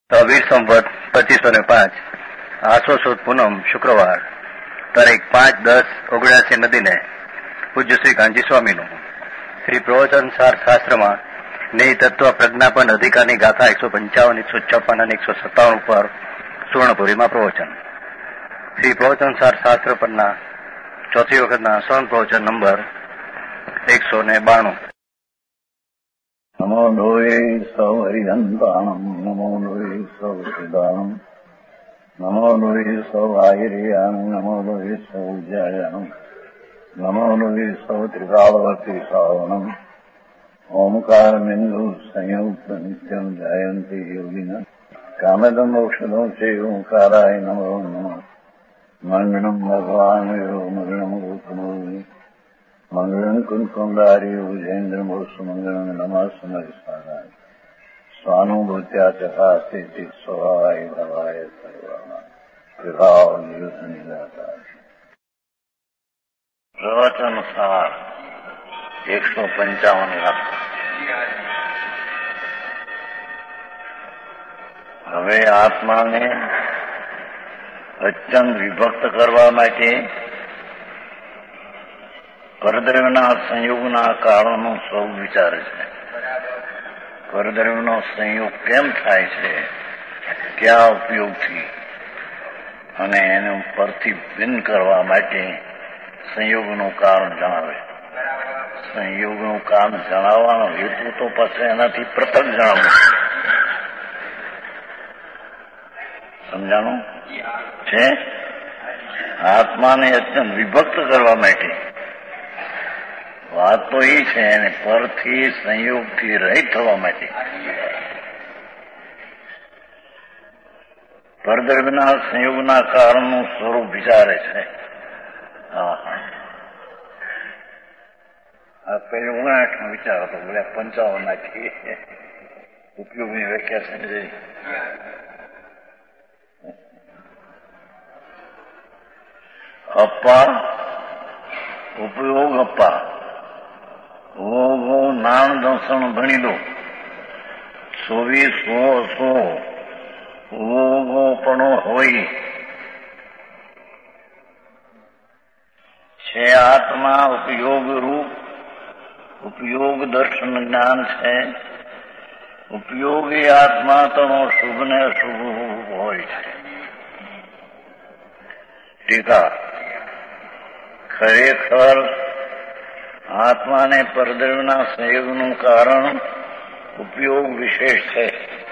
તો વીર સંવત 2505 આસો સુદ પૂનમ શુક્રવાર તારીખ 5-10-79 નદીને પૂજ્ય શ્રી ગાંધી સ્વામીનું શ્રી પ્રવચન સાર શાસ્ત્રમાં નેય તત્વ પ્રજ્ઞાપન અધિકારની ગાથા 155, 156 અને 157 ઉપર સુવર્ણપુરીમાં પ્રવચન. શ્રી પ્રવચન સાર શાસ્ત્ર પરના ચોથી વખતના સૌન પ્રવચન નંબર 192. નમો લોહે સૌ હરિહંતાણમ, નમો લોહે સૌ સિદાનમ, નમો લોહે સૌ આયર્યામ, નમો લોહે સૌ જયામ, નમો લોહે સૌ ત્રિકાળવતી શ્રાવણમ. ઓમકાર બિંદુ સંયુક્ત નિત્યમ જાયંતી યોગિના કામદમ મોક્ષદો છે ઓંકારાય નમો નમઃ. મંગળમ ભગવાન મંગળમ રૂપનો મંગળમ કુંકુંડારી વિજેન્દ્ર મોક્ષ મંગળમ નમઃ સમયસારાય સ્વાનુભૂત્યા ચકાસ્તિ સ્વભાવાય ભવાય સર્વાના વિભાવ નિયુત નિરાકાર. પ્રવચન સાર 155. હવે આત્માને અત્યંત વિભક્ત કરવા માટે પરદ્રવ્યના સંયોગના કારણનો સૌ વિચારે છે. પરદ્રવ્યનો સંયોગ કેમ થાય છે, કયા ઉપયોગથી, અને એને પરથી ભિન્ન કરવા માટે સંયોગનું કારણ જણાવે. સંયોગનું કારણ જણાવવાનો હેતુ તો પછી એનાથી પૃથક જણાવવું. સમજાણું છે? આત્માને અત્યંત વિભક્ત કરવા માટે વાત તો એ છે, એને પરથી સંયોગથી રહિત થવા માટે પરદ્રવ્યના સંયોગના કારણનું સ્વરૂપ વિચારે છે. આ પેલી 59 વિચાર હતો, બોલ્યા 55 નાખી ઉપયોગની વ્યાખ્યા સમજાઈ. અપ્પા ઉપયોગ અપ્પા ઓગો નાણ દર્શન ભણી લો. સોવી સો સો ઓગો પણ હોય છે. આત્મા ઉપયોગ રૂપ ઉપયોગ દર્શન જ્ઞાન છે. ઉપયોગી આત્મા તો શુભ ને અશુભ હોય છે. ટીકા: ખરેખર આત્માને પરદ્રવ્યના સંયોગનું કારણ ઉપયોગ વિશેષ છે.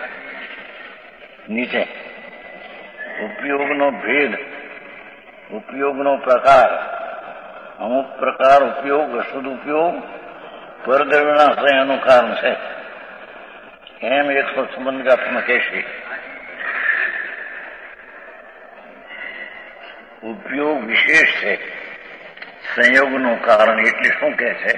નીચે ઉપયોગનો ભેદ, ઉપયોગનો પ્રકાર, અમુક પ્રકાર ઉપયોગ, અશુદ્ધ ઉપયોગ પરદ્રવ્યના સંયોગનું કારણ છે. એમ 156 કહેશે. ઉપયોગ વિશેષ છે, સંયોગનું કારણ. એટલે શું કહે છે?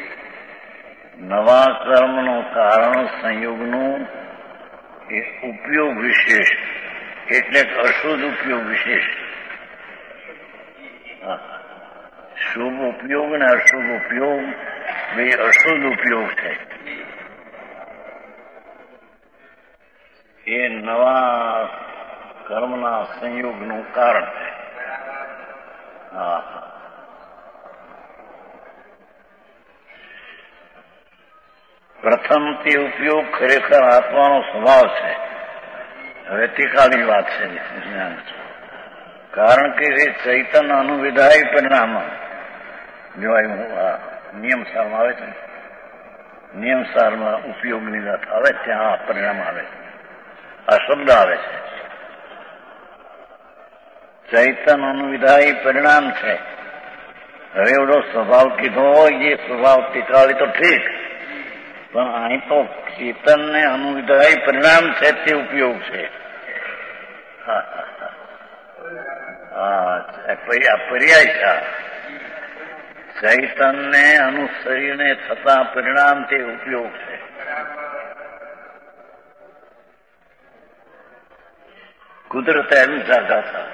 નવા કર્મનું કારણ સંયોગનું એ ઉપયોગ વિશેષ, એટલે અશુદ્ધ ઉપયોગ વિશેષ. શુભ ઉપયોગ ને અશુભ ઉપયોગ બે અશુદ્ધ ઉપયોગ છે. એ નવા કર્મના સંયોગનું કારણ છે. પ્રથમ તે ઉપયોગ ખરેખર આત્માનો સ્વભાવ છે. હવે ટીકાની વાત છે. કારણ કે એ ચૈતન્ય અનુવિધાય પરિણામ જોવાય. નિયમસારમાં આવે છે. નિયમસારમાં ઉપયોગની વાત આવે, ત્યાં પરિણામ આવે, આ શબ્દ આવે છે. ચૈતન્ય અનુવિધાય પરિણામ છે. હવે એવડો સ્વભાવ કીધો હોય, એ સ્વભાવ ટીકાવી તો ઠીક, પણ અહીં તો ચેતનને અનુવિધાય પરિણામ છે, તે ઉપયોગ છે. પર્યાય છે. ચૈતનને અનુસરીને થતા પરિણામ તે ઉપયોગ છે. કુદરત અનુસાર ગાથા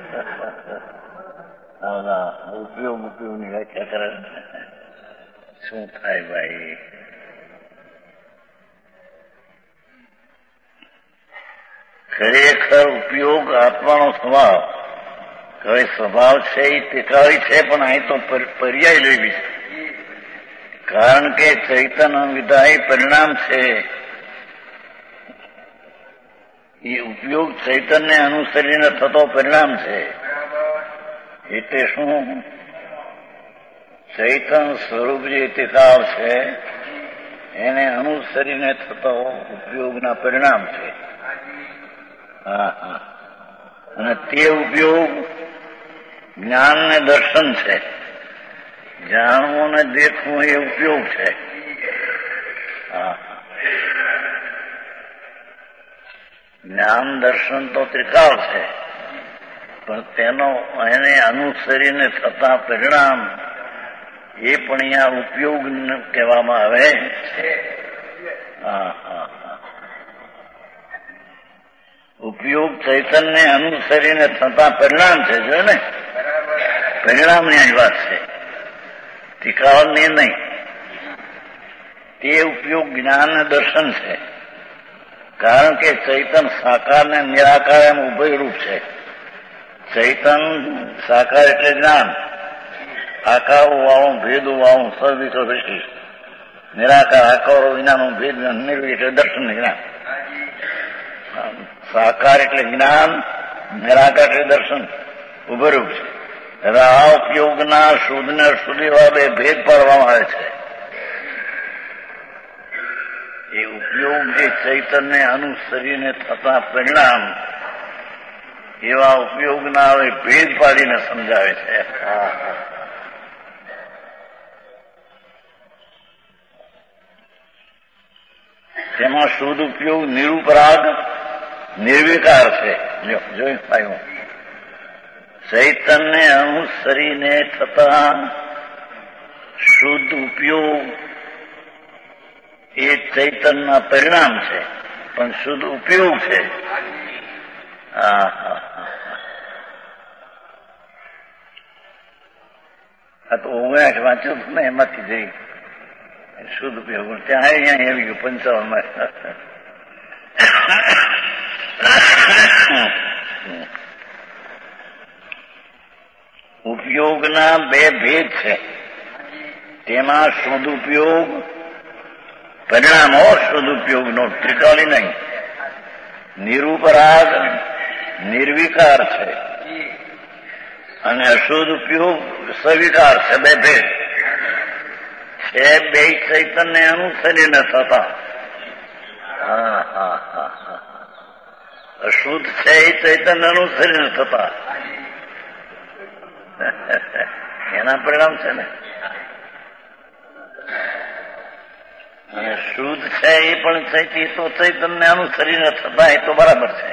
ઉપયોગની વ્યાખ્યા કરે. શું થાય ભાઈ? ખરેખર ઉપયોગ આત્માનો સ્વભાવ. હવે સ્વભાવ છે એ ટીકાવી છે, પણ અહીં તો પર્યાય લેવી છે. કારણ કે ચૈતન્ય વિધાય પરિણામ છે. એ ઉપયોગ ચૈતન્ય અનુસરીને થતો પરિણામ છે. એટલે શું? ચૈતન્ય સ્વરૂપ જે ટીકાવ છે એને અનુસરીને થતો ઉપયોગના પરિણામ છે. અને તે ઉપયોગ જ્ઞાન ને દર્શન છે. જાણવું ને દેખવું એ ઉપયોગ છે. જ્ઞાન દર્શન તો ત્રિકાળ છે, પણ તેનો એને અનુસરીને થતા પરિણામ એ પણ અહીંયા ઉપયોગ કહેવામાં આવે છે. ઉપયોગ ચૈતન્ય અનુસરીને થતા પરિણામ છે. જો ને પરિણામની જ વાત છે, ટીકાવની નહીં. તે ઉપયોગ જ્ઞાન દર્શન છે. કારણ કે ચૈતન સાકાર ને નિરાકાર એમ ઉભયરૂપ છે. ચૈતન સાકાર એટલે જ્ઞાન, આકારો વાળું ભેદો વાળું સર્વિસો વિશિષ્ટ. નિરાકાર આકારો વિનાનું ભેદ નિર્વિ એટલે દર્શન જ્ઞાન. સાકાર એટલે જ્ઞાન, નિરાકાર એટલે દર્શન, ઉભયરૂપ છે. હવે આ ઉપયોગના શુદ્ધ ને અશુદ્ધ એવા બે ભેદ પાડવામાં આવે છે. એ ઉપયોગ જે ચૈતન્ય અનુસરીને થતા પરિણામ એવા ઉપયોગના હવે ભેદ પાડીને સમજાવે છે. તેમાં શુદ્ધ ઉપયોગ નિરુપરાગ નિર્વિકાર છે. જોઈ પાયું ચૈતન્ય અનુસરીને થતા શુદ્ધ ઉપયોગ એ ચૈતનના પરિણામ છે, પણ શુદ્ધ ઉપયોગ છે. આ તો 59 વાંચ્યું ને એમાંથી જઈ શુદ્ધ ઉપયોગ ત્યાં અહીંયા આવી ગયું 55માં. ઉપયોગના બે ભેદ છે. તેમાં શુદ્ધ ઉપયોગ પરિણામો શુદ્ધ ઉપયોગનો ત્રિકાળી નહીં, નિરુપરાગ નિર્વિકાર છે, અને અશુદ્ધ ઉપયોગ સવિકાર છે. બે ભેદ છે. બે ચૈતન્ય અનુસરીને થતા. અશુદ્ધ છે એ ચૈતન્ય અનુસરીને થતા એના પરિણામ છે ને. અને શુદ્ધ છે એ પણ તો ચૈતન્ય અનુસરીને થતા એ તો બરાબર છે.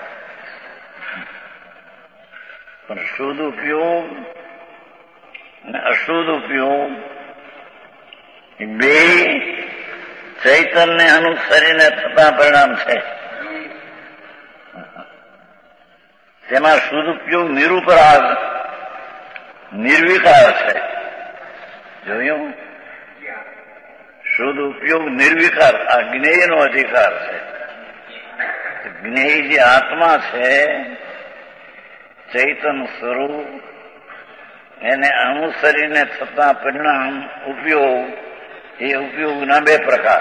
પણ શુદ્ધ ઉપયોગ અને અશુદ્ધ ઉપયોગ બે ચૈતન્ય અનુસરીને થતા પરિણામ છે. તેમાં શુદ્ધ ઉપયોગ નિરુપરાગ નિર્વિકાર છે. જોયું? શુદ્ધ ઉપયોગ નિર્વિકાર, આ જ્ઞેયનો અધિકાર છે. જ્ઞેય જે આત્મા છે ચૈતન્ય સ્વરૂપ, એને અનુસરીને થતા પરિણામ ઉપયોગ, એ ઉપયોગના બે પ્રકાર.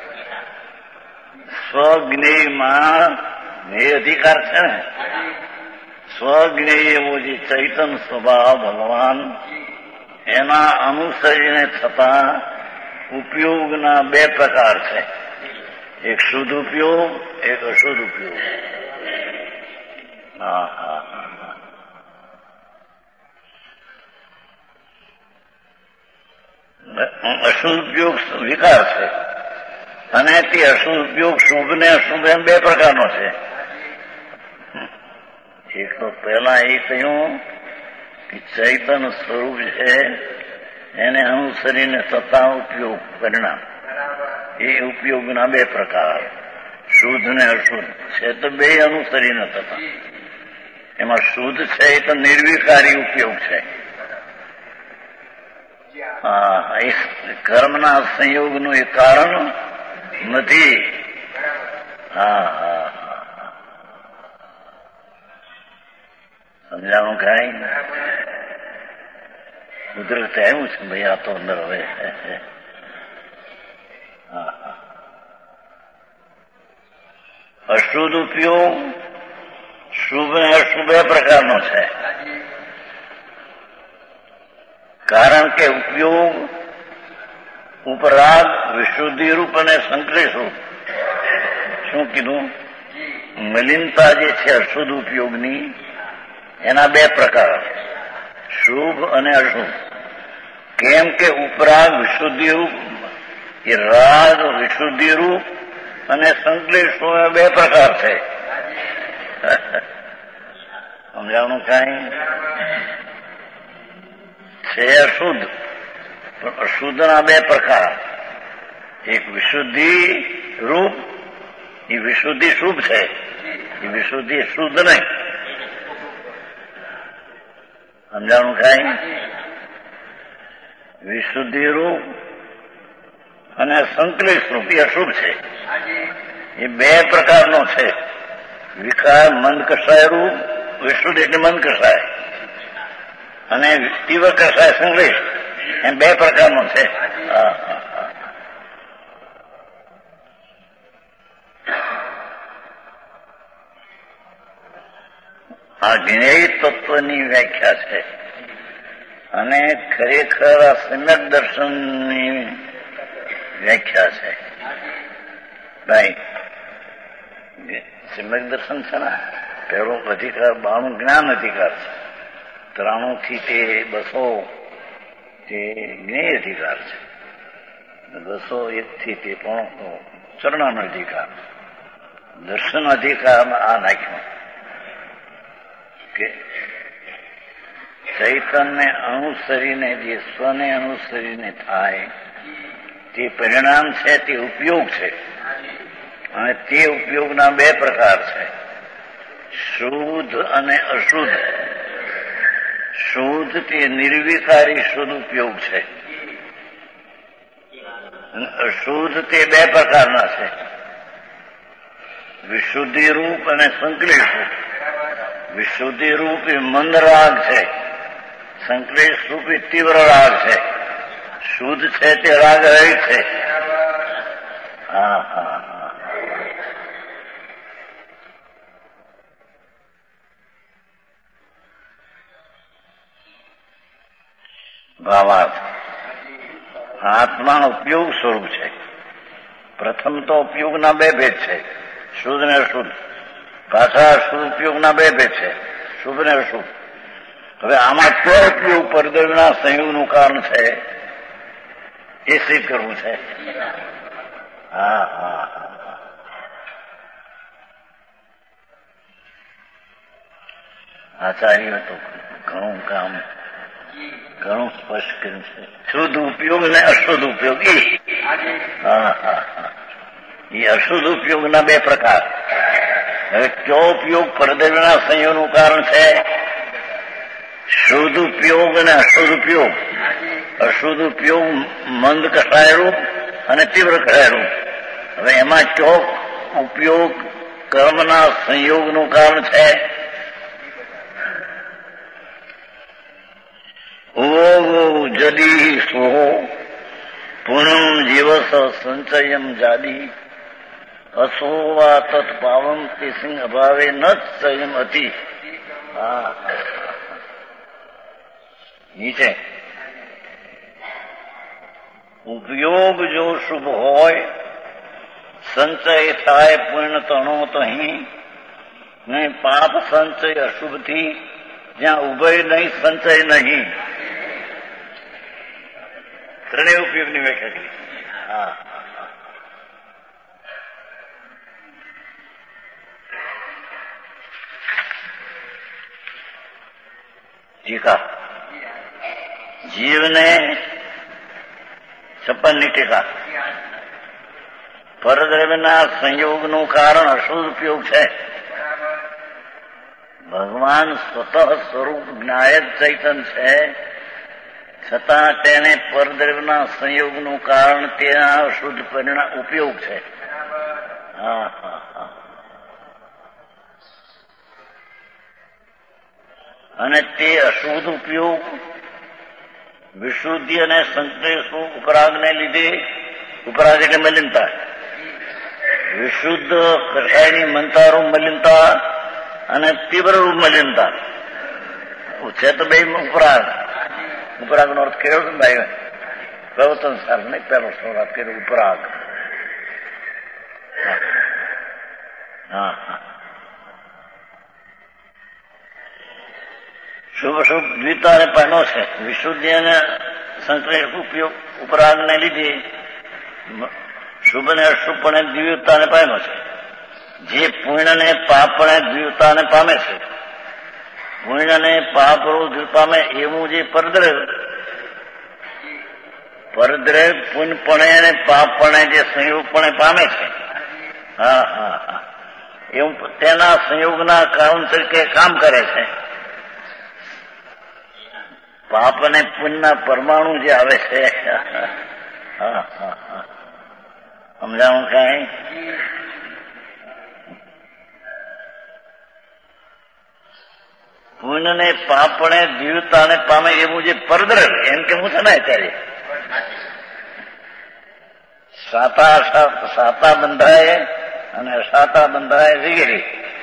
સ્વજ્ઞેયમાં જ્ઞેય અધિકાર છે ને, સ્વજ્ઞેય એવો જે ચૈતન્ય સ્વભાવ ભગવાન, એના અનુસરીને થતા ઉપયોગના બે પ્રકાર છે. એક શુદ્ધ ઉપયોગ, એક અશુદ્ધ ઉપયોગ. અશુદ્ધ ઉપયોગ વિકાર છે, અને તે અશુદ્ધ ઉપયોગ શુભ ને અશુભ એમ બે પ્રકારનો છે. એક તો પહેલા એ કહ્યું કે ચૈતન્ય સ્વરૂપ છે એને અનુસરીને થતા ઉપયોગ પરિણામ, એ ઉપયોગના બે પ્રકાર, શુદ્ધ ને અશુદ્ધ છે. તો બે અનુસરીને થતા. એમાં શુદ્ધ છે એ તો નિર્વિકારી ઉપયોગ છે. એ કર્મના સંયોગનું એ કારણ નથી. સમજાણું કાંઈ કુદરતે આવ્યું છે ભાઈ, આ તો અંદર હવે અશુદ્ધ ઉપયોગ શુભ અને અશુભ બે પ્રકારનો છે. કારણ કે ઉપયોગ ઉપરાગ વિશુદ્ધિ રૂપ અને સંક્લેશ રૂપ. શું કીધું? મલિનતા જે છે અશુદ્ધ ઉપયોગની, એના બે પ્રકાર, શુભ અને અશુભ. કેમ કે ઉપરાગ વિશુદ્ધિ રૂપ, એ રાગ વિશુદ્ધિ રૂપ અને સંક્લેશ બે પ્રકાર છે. સમજાવવાનું કાંઈ છે? અશુદ્ધ, પણ અશુદ્ધના બે પ્રકાર, એક વિશુદ્ધિ રૂપ, એ વિશુદ્ધિ શુભ છે, એ વિશુદ્ધિ શુદ્ધ નહીં. સમજાણું કાંઈ? વિશુદ્ધિ રૂપ અને સંકલિત રૂપ એ અશુભ છે. એ બે પ્રકારનો છે. વિકાર મંદ કષાય રૂપ, વિશુદ્ધ એટલે મંદ કષાય, અને તીવ્ર કષાય સંકલિત, એમ બે પ્રકારનો છે. આ જ્ઞેય તત્વની વ્યાખ્યા છે, અને ખરેખર આ સમ્યક દર્શનની વ્યાખ્યા છે. ભાઈ સમ્યક દર્શન છે ને, પહેલો અધિકાર 92 જ્ઞાન અધિકાર છે, 93 થી તે 200 તે જ્ઞેય અધિકાર છે, 201 થી તે પણ ચરણનો અધિકાર. દર્શન અધિકારમાં આ નાખ્યું કે ચૈતન્ય અનુસરીને જે સ્વને અનુસરીને થાય તે પરિણામ છે, તે ઉપયોગ છે. અને તે ઉપયોગના બે પ્રકાર છે, શુદ્ધ અને અશુદ્ધ. શુદ્ધ તે નિર્વિકારી શુદ્ધ ઉપયોગ છે, અને અશુદ્ધ તે બે પ્રકારના છે, વિશુદ્ધિ રૂપ અને સંકલિત રૂપ. વિશુદ્ધિ રૂપ એ મંદ રાગ છે, સંકલેશ રૂપ એ તીવ્ર રાગ છે. શુદ્ધ છે તે રાગ રહિત છે. ભાવાર્થ આત્મા ઉપયોગ સ્વરૂપ છે. પ્રથમ તો ઉપયોગના બે ભેદ છે, શુદ્ધ અને અશુદ્ધ. પાછા શુદ્ધ ઉપયોગના બે ભેદ છે, શુભ અને અશુભ. હવે આમાં કયો ઉપયોગ પરદ્રવ્યના સંયોગનું કારણ છે એ સિદ્ધ કરવું છે. આચાર્ય તો ઘણું કામ ઘણું સ્પષ્ટ કર્યું છે. શુદ્ધ ઉપયોગ અને અશુદ્ધ ઉપયોગ, એ અશુદ્ધ ઉપયોગના બે પ્રકાર. હવે કયો ઉપયોગ પરદ્રવ્યના સંયોગનું કારણ છે? શુદ્ધ ઉપયોગ અને અશુદ્ધ ઉપયોગ. અશુદ્ધ ઉપયોગ મંદ કષાય રૂપ અને તીવ્ર કષાય રૂપ. હવે એમાં કયો ઉપયોગ કર્મના સંયોગનું કારણ છે? ઓ જદી સ્વો પૂનમ જીવસ સંચયમ જાદી અસોવા તત્પાવમ તે સિંહ અભાવે ન સંયમ હતી. નીચે ઉપયોગ જો શુભ હોય, સંચય થાય પૂર્ણ તણો તહીં, ને પાપ સંચય અશુભથી જ્યાં ઉભય નહીં સંચય નહીં. ત્રણેય ઉપયોગની વ્યાખ્યા કરી. ટીકા જીવને 56ની ટીકા. પરદ્રવ્યના સંયોગનું કારણ અશુદ્ધ ઉપયોગ છે. ભગવાન સ્વતઃ સ્વરૂપ જ્ઞાયક ચૈતન છે, છતાં તેને પરદ્રવ્યના સંયોગનું કારણ તેના અશુદ્ધ પરિણામ ઉપયોગ છે. અને તે અશુદ્ધ ઉપયોગ વિશુદ્ધિ અને સંશ્લેષનું ઉપરાગને લીધે, ઉપરાગ એટલે મલિનતા, વિશુદ્ધ કષાયની મંતારૂપ મલિનતા અને તીવ્ર રૂપ મલિનતા છે તો બે ઉપરાગ. ઉપરાગનો અર્થ કર્યો ને ભાઈ પ્રવર્તન સાર નહીં, પેલો શરૂઆત કર્યો ઉપરાગ. શુભ શુભ દ્વિતાને પાનો છે. વિશુદ્ધિ અને સંશ્લેષ ઉપયોગ ઉપરાગને લીધે શુભ અને અશુભપણે દ્વિતાને પામ્યો છે. જે પુણ્ય ને પાપને દ્વિતાને પામે છે, પુણ્ય ને પાપ પામે એવું જે પરદ્રવ પુણ્યપણે અને પાપપણે જે સંયોગપણે પામે છે, હા હા હા, એવું તેના સંયોગના કારણ તરીકે કામ કરે છે. પાપ અને પુણ્યના પરમાણુ જે આવે છે, હા હા હા, સમજાવું કાંઈ? પુણ્ય ને પાપણે દિવ્યતાને પામે એવું જે પરદ્રવ, એમ કે હું છે ને અત્યારે સાતા બંધાય અને અસાતા બંધાય વગેરે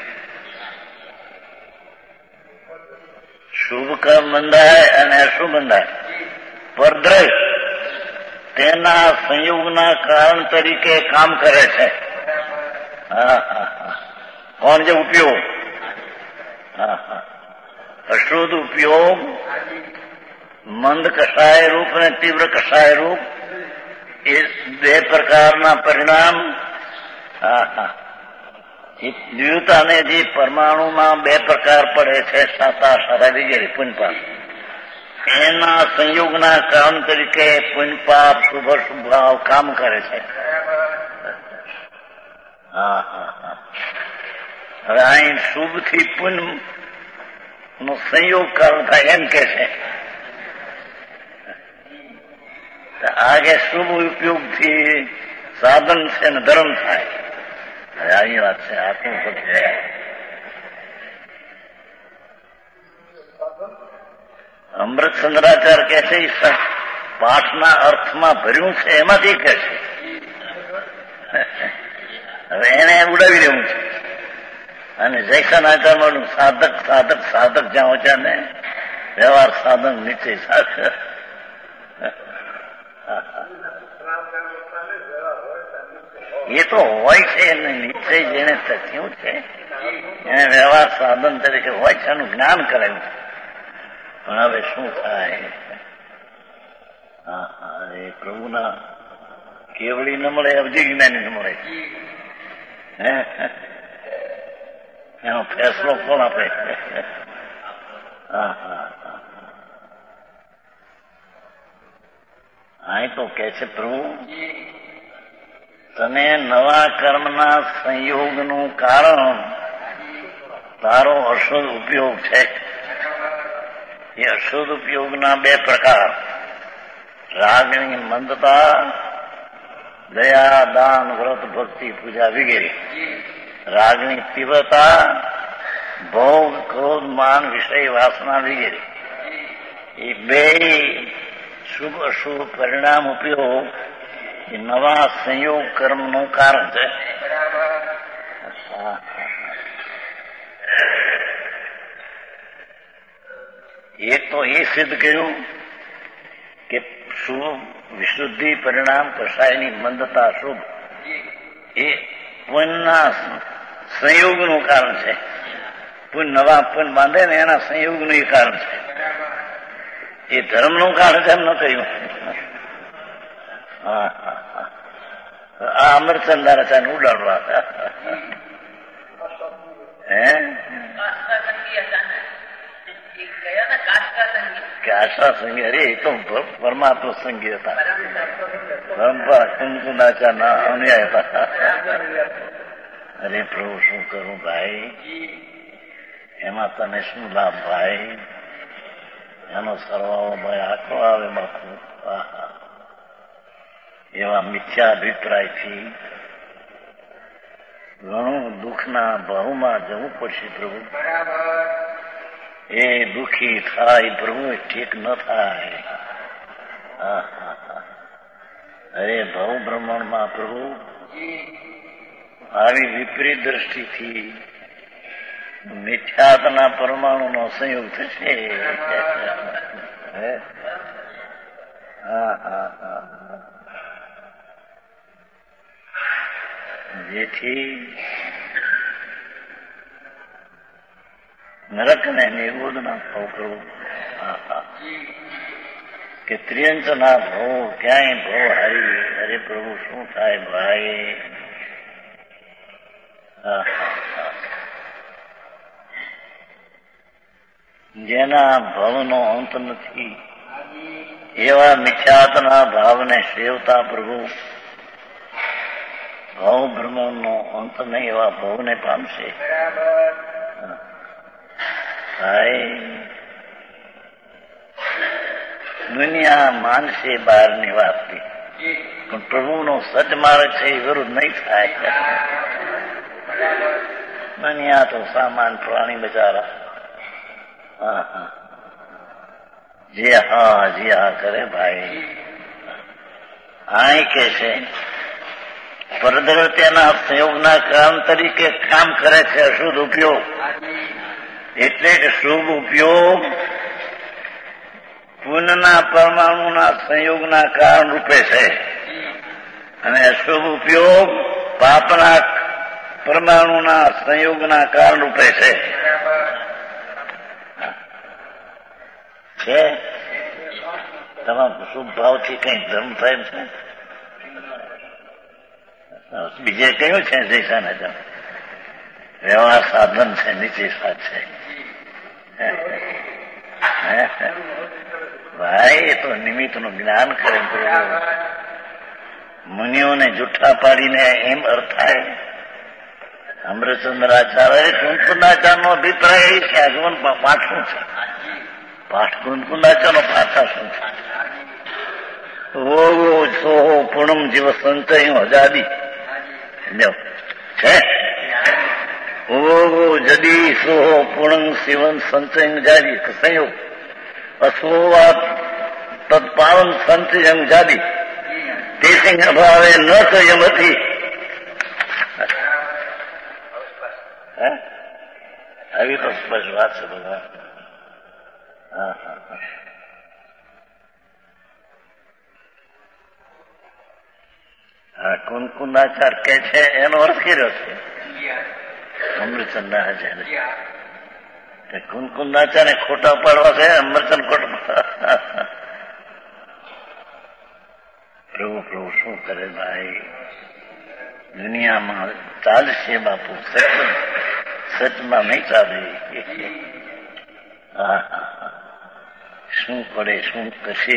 શુભ કર્મ બંધાય અને અશુભ બંધાય, પરદ્રવ તેના સંયોગના કારણ તરીકે કામ કરે છે. હા હા હા, કોણ જે ઉપયોગ? હા હા, અશુદ્ધ ઉપયોગ મંદ કષાય રૂપ અને તીવ્ર કષાય રૂપ એ બે પ્રકારના પરિણામ. હા હા, દ્વિતાને જે પરમાણુમાં બે પ્રકાર પડે છે, સાતા સારા વગેરે પુણ્યપાપ, એના સંયોગના કારણ તરીકે પુણ્યપાપ શુભ શુભ ભાવ કામ કરે છે. હા હા હા, હવે અહીં શુભ થી પુણ્ય નો સંયોગ કારણ થાય એમ કે છે. આગે શુભ ઉપયોગથી સાધન છે ને ધર્મ થાય. આવી વાત છે. આટલું બધું અમૃત ચંદ્રાચાર્ય કે છે પાઠના અર્થમાં ભર્યું છે એમાંથી કે છે. હવે એને ઉડાવી દેવું છે. અને જયસનાચાર્યનું સાધક સાધક સાધક જ્યાં ઓછા ને વ્યવહાર સાધન નીચે સાથે એ તો હોય છે એને નિશ્ચય જેને થયું છે એને વ્યવહાર સાધન તરીકે હોય છે, એનું જ્ઞાન કરાયું છે. પણ હવે શું થાય? હા હા, એ પ્રભુના કેવળી ન મળે, અવધિ જ્ઞાની ન મળે. એનો ફેસલો કોણ આપે? હા હા, અહીં તો કે છે પ્રભુ તને નવા કર્મના સંયોગનું કારણ તારો અશુદ્ધ ઉપયોગ છે. એ અશુદ્ધ ઉપયોગના બે પ્રકાર, રાગની મંદતા, દયા દાન વ્રત ભક્તિ પૂજા વગેરે. રાગની તીવ્રતા, ભોગ ક્રોધ માન વિષય વાસના વગેરે. એ બે શુભ અશુભ પરિણામ ઉપયોગ એ નવા સંયોગ કર્મનું કારણ છે. એક તો એ સિદ્ધ કર્યું કે શુભ વિશુદ્ધિ પરિણામ કષાયની મંદતા શુભ એ પુણ્યના સંયોગનું કારણ છે. પુણ્ય નવા પુણ્ય બાંધે ને એના સંયોગનું એ કારણ છે. એ ધર્મનું કારણ છે એમ ન કહ્યું. હા હા હા, આ અમરચંદારાચાર્ય ઉડાડવા હે કે આશા સંગી? અરે એ તો પરમાત્મા સંગી હતા, પરંપરા કુંકુંદાચાર ના અનુયાય હતા. અરે પ્રભુ શું કરું ભાઈ, એમાં તને શું લાભ ભાઈ? એનો સરવાળો ભાઈ આખો આવે બાપુ. એવા મિથ્યા અભિપ્રાયથી ઘણું દુઃખના ભાવમાં જવું પડશે પ્રભુ. એ દુઃખી થાય પ્રભુ ઠીક ન થાય. અરે ભવ બ્રહ્માંડમાં પ્રભુ આવી વિપરીત દ્રષ્ટિથી મિથ્યાત્વના પરમાણુનો સંયોગ થશે. જેથી નરકને નિર્બોધના ભાવ કરવું કે ત્રિયંચના ભાવ ક્યાંય ભાવ હારી. અરે પ્રભુ શું થાય ભાઈ? જેના ભાવનો અંત નથી એવા મિથ્યાત્વના ભાવને સેવતા પ્રભુ ભાવ બ્રહ્માંડનો અંત નહીં એવા ભાવને પામશે. દુનિયા માનશે બહારની વાતથી, પણ પ્રભુનો સચ માર્ગ છે એ વિરુદ્ધ નહીં થાય. દુનિયા તો સામાન પ્રાણી બચારા જે હા કરે ભાઈ. આ કે છે પરદ્રવ્યના સંયોગના કારણ તરીકે કામ કરે છે અશુદ્ધ ઉપયોગ. એટલે કે શુભ ઉપયોગ પુણ્યના પરમાણુના સંયોગના કારણ રૂપે છે અને અશુભ ઉપયોગ પાપના પરમાણુના સંયોગના કારણ રૂપે છે. તમામ શુભ ભાવથી કઈ ધર્મ થાય છે? બીજે કયું છે? જૈસાને વ્યવહાર સાધન છે, નીચે સાથ છે. ભાઈ એ તો નિમિત્તનું જ્ઞાન કરે. મુનિઓને જુઠ્ઠા પાડીને એમ અર્થ થાય. અમૃતચંદ્રાચાર્ય કુંકુંદાચાર્યનો અભિપ્રાય એ છે આગમન પાઠ શું છે? પાઠ કુંકુંદાચાર્યનો પાઠા શું છે? ઓ સોહો પૂર્ણમ જીવ સંચય હજાદી છે. ઓ જદી સોહો પૂર્ણમ શિવન સંચય જાદી સંયોગ અસોવા તત્પાવન સંચય જાદી તે સિંહ અભાવે ન સંયમથી. આવી તો સ્પષ્ટ વાત છે ભગવાન. કુંકુંદાચાર કે છે એનો અર્થ કર્યો છે અમૃતચંદ્રાચાર્ય. કુંકુંદાચાર્ય ખોટા પાડવા છે, અમરચંદ ખોટા. પ્રભુ શું કરે ભાઈ? દુનિયામાં ચાલશે બાપુ, સચમાં નહીં ચાલે. શું પડે, શું કરશે?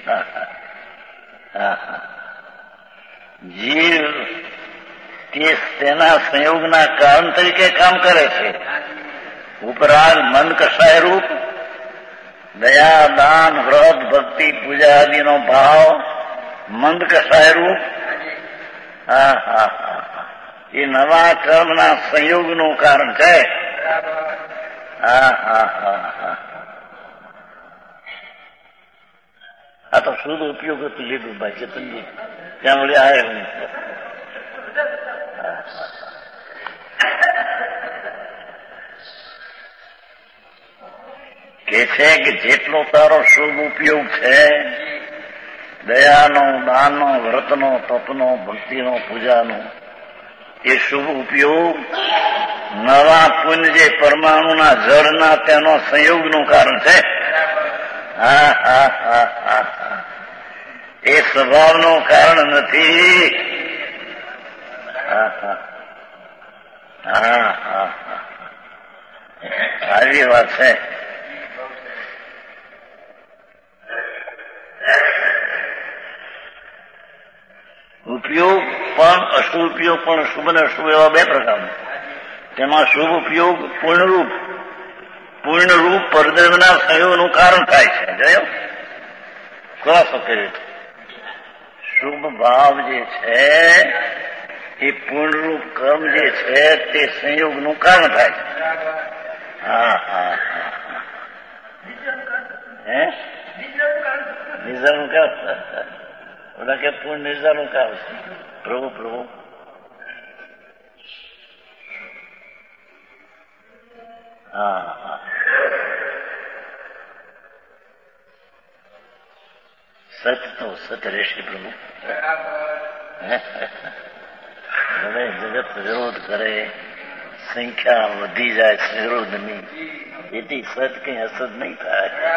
જીવ તેના સંયોગના કારણ તરીકે કામ કરે છે. ઉપરાગ મન કસાય રૂપ દયા દાન વ્રત ભક્તિ પૂજા આદિનો ભાવ મંદ કસાય રૂપ એ નવા કર્મના સંયોગનું કારણ છે. આ તો શુદ્ધ ઉપયોગથી લીધું ભાઈ ચેતનજી. ત્યાં વળી આવે કે છે કે જેટલો તારો શુભ ઉપયોગ છે દયાનો, દાનનો, વ્રતનો, તપનો, ભક્તિનો, પૂજાનો, એ શુભ ઉપયોગ નવા પુણ્ય જે પરમાણુના જળના તેનો સંયોગનું કારણ છે. એ સ્વભાવનું કારણ નથી. આવી વાત છે. ઉપયોગ પણ અશુભ ઉપયોગ પણ શુભ અને અશુભ એવા બે પ્રકારનો. તેમાં શુભ ઉપયોગ પૂર્ણરૂપ પરદેવના સંયોગનું કારણ થાય છે. જોયો ખુલાસો કર્યો. શુભ ભાવ જે છે એ પૂર્ણરૂપ કર્મ જે છે તે સંયોગનું કારણ થાય છે. હે નિર્ધારનું કારણ બધા કે પૂર્ણ નિર્ધારનું કારણ છે. પ્રભુ પ્રભુ હા હા સત તો સત રહેશે પ્રભુ. ભલે જગત વિરોધ કરે, સંખ્યા વધી જાય વિરોધની, એથી સત કઈ અસર નહીં થાય.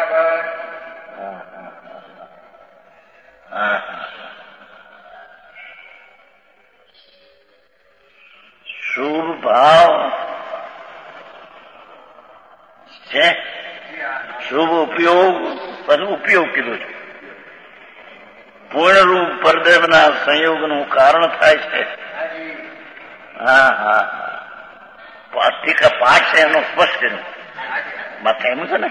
શુભ ભાવ છે, શુભ ઉપયોગ પણ ઉપયોગ કીધું છે. પૂર્ણરૂપ પરદેવના સંયોગનું કારણ થાય છે. હા હા ટીકા પાઠ છે એનો સ્પષ્ટ એનું માથે એમ છે ને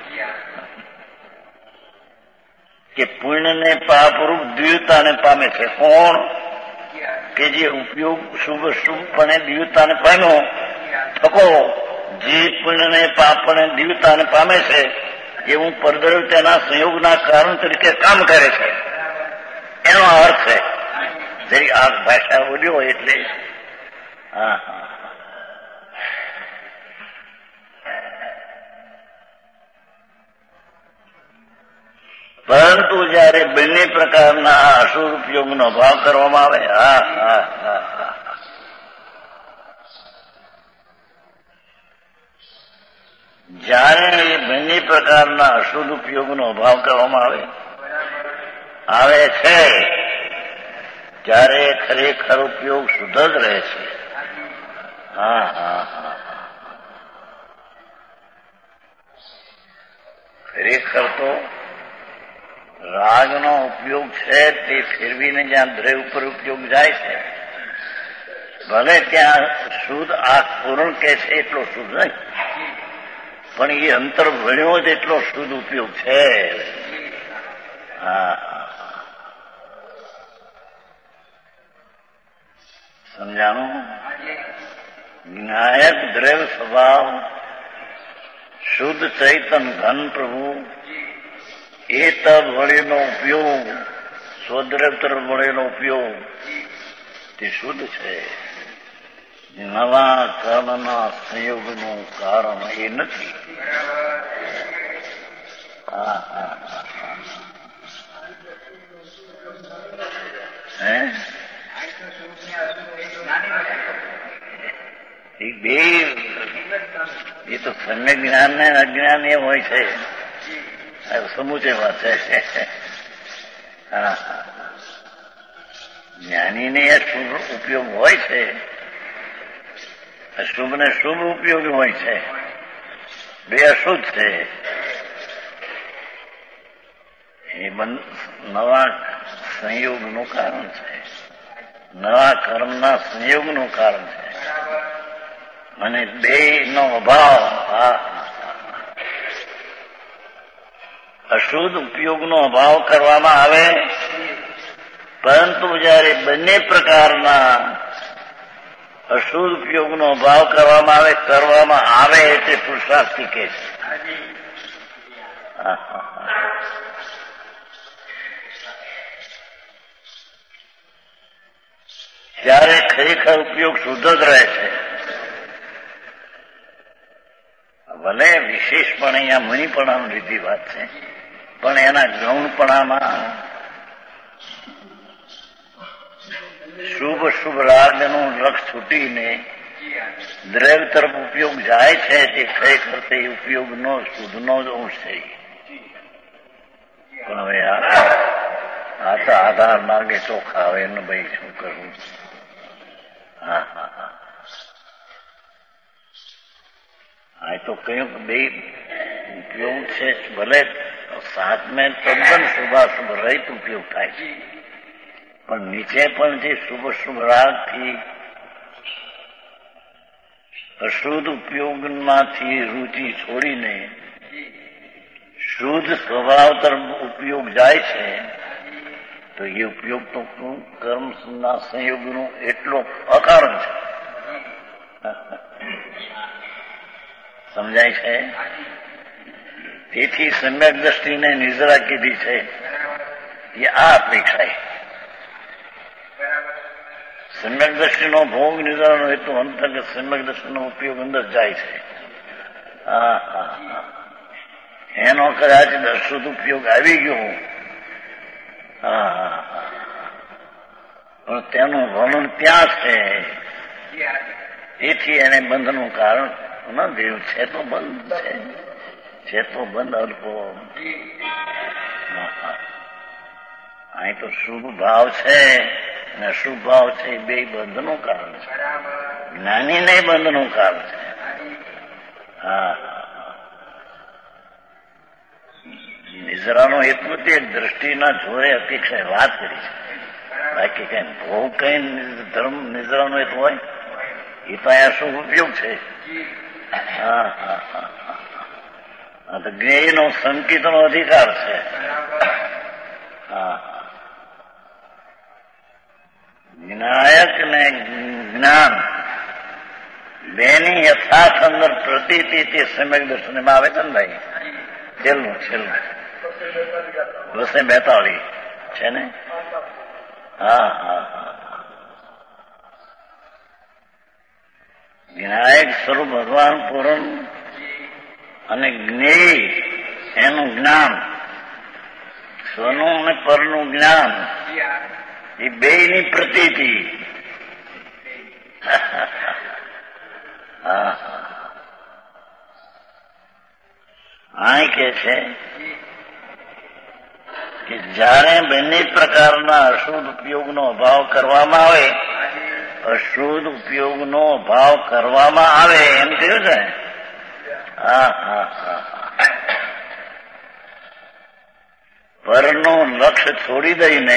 કે પુણ્યને પાપરૂપ દ્વિતાને પામે છે. કોણ? કે જે ઉપયોગ શુભ શુભપણે દ્વિતાને પામ્યો થકો, જે પુણ્યને પાપને દ્વિતાને પામે છે એવું પરદેવ તેના સંયોગના કારણ તરીકે કામ કરે છે. એનો અર્થ છે. જરી આ ભાષા બોલ્યો એટલે હા હા પરંતુ જયારે બંને પ્રકારના અશુભ ઉપયોગનો ભાવ કરવામાં આવે, હા હા હા હા જયારે બંને પ્રકારના અશુદ્ધ ઉપયોગનો ભાવ કરવામાં આવે છે ત્યારે ખરેખર ઉપયોગ શુદ્ધ જ રહે છે. હા હા હા ખરેખર તો રાગનો ઉપયોગ છે તે ફેરવીને જ્યાં દ્રવ્ય ઉપર ઉપયોગ જાય છે, ભલે ત્યાં શુદ્ધ આ પૂર્ણ કે છે એટલો શુદ્ધ નહીં, પણ એ અંતર ભણ્યો જ એટલો શુદ્ધ ઉપયોગ છે. હા સમજાણું? જ્ઞાયક દ્રવ્ય સ્વભાવ શુદ્ધ ચૈતન ધન પ્રભુ એ તબ વળેનો ઉપયોગ, સ્વદ્રવ્ય તરફ વળેનો ઉપયોગ તે શુદ્ધ છે. નવા કર્મના સંયોગનું કારણ એ નથી. હા હા હે બે એ તો સમ્યક જ્ઞાન ને અજ્ઞાન એ હોય છે, સમૂચે વાત છે. હા જ્ઞાનીને શુભ ઉપયોગ હોય છે, અશુભ ને શુભ ઉપયોગ હોય છે, બે અશુદ્ધ છે. એ નવા સંયોગનું કારણ છે, નવા કર્મના સંયોગનું કારણ છે. અને બે નો અભાવ, અશુદ્ધ ઉપયોગનો અભાવ કરવામાં આવે, પરંતુ જયારે બંને પ્રકારના અશુદ્ધ ઉપયોગનો અભાવ કરવામાં આવે એટલે પુરુષાર્થી કે છે. ત્યારે ખરેખર ઉપયોગ શુદ્ધ જ રહે છે. ભલે વિશેષપણે અહીંયા મણિપણાનું લીધી વાત છે, પણ એના ગૌણપણામાં શુભ શુભ રાગનું લક્ષ છૂટીને દ્રવ્ય તરફ ઉપયોગ જાય છે, તે ખરેખર તે ઉપયોગનો શુદ્ધનો જ અંશ છે. પણ હવે આ તો આધાર માગે ચોખ્ખા, હવે એનું ભાઈ શું કરવું? હા હા હા આ તો કયું બે ઉપયોગ છે, ભલે સાતમે તદ્દન શુભાશુભ રહિત ઉપયોગ થાય છે, પણ નીચે પણ જે શુભ શુભ રાગથી અશુદ્ધ ઉપયોગમાંથી રુચિ છોડીને શુદ્ધ સ્વભાવ તરફ ઉપયોગ જાય છે, તો એ ઉપયોગ તો કર્મના સંયોગનો એટલો અકારણ છે. સમજાય છે? તેથી સમ્યક દ્રષ્ટિને નિદ્રા કીધી છે એ આ અપેક્ષા. સમ્યક દ્રષ્ટિનો ભોગ નિદ્રાનો હેતુ અંતર્ગત સમ્યક દ્રષ્ટિનો ઉપયોગ અંદર જાય છે. એનો કદાચ અશુદ્ધ ઉપયોગ આવી ગયો, પણ તેનું વર્ણન ત્યાં છે, એથી એને બંધનું કારણ ન થયું. છે તો બંધ છે તો બંધ અલ્પો. અહીં તો શુભ ભાવ છે અને અશુભ ભાવ છે, એ બે બંધનું કારણ છે. જ્ઞાની નહીં બંધનું કારણ છે. નિદ્રાનો હેતુ તે દ્રષ્ટિના જોરે અપેક્ષાએ વાત કરી છે. બાકી કઈ ભોગ કઈ ધર્મ નિદ્રાનો હેતુ હોય એ તો અહીંયા શુભ ઉપયોગ છે. જ્ઞેયનો સંકેતનો અધિકાર છે. જ્ઞાયક ને જ્ઞાન બેની યથાર્થ અંદર પ્રતીતિ તે સમ્યક દર્શનમાં આવે છે ને ભાઈ. છેલ્લું 242 છે ને. જ્ઞાયક સ્વરૂપ ભગવાન પૂરણ અને જ્ઞેય એનું જ્ઞાન, સ્વનું અને પરનું જ્ઞાન, એ બેયની પ્રતીતિ. અહીં કે છે કે જયારે બંને પ્રકારના અશુદ્ધ ઉપયોગનો અભાવ કરવામાં આવે, અશુદ્ધ ઉપયોગનો અભાવ કરવામાં આવે એમ કહ્યું છે. પરનું લક્ષ્ય છોડી દઈને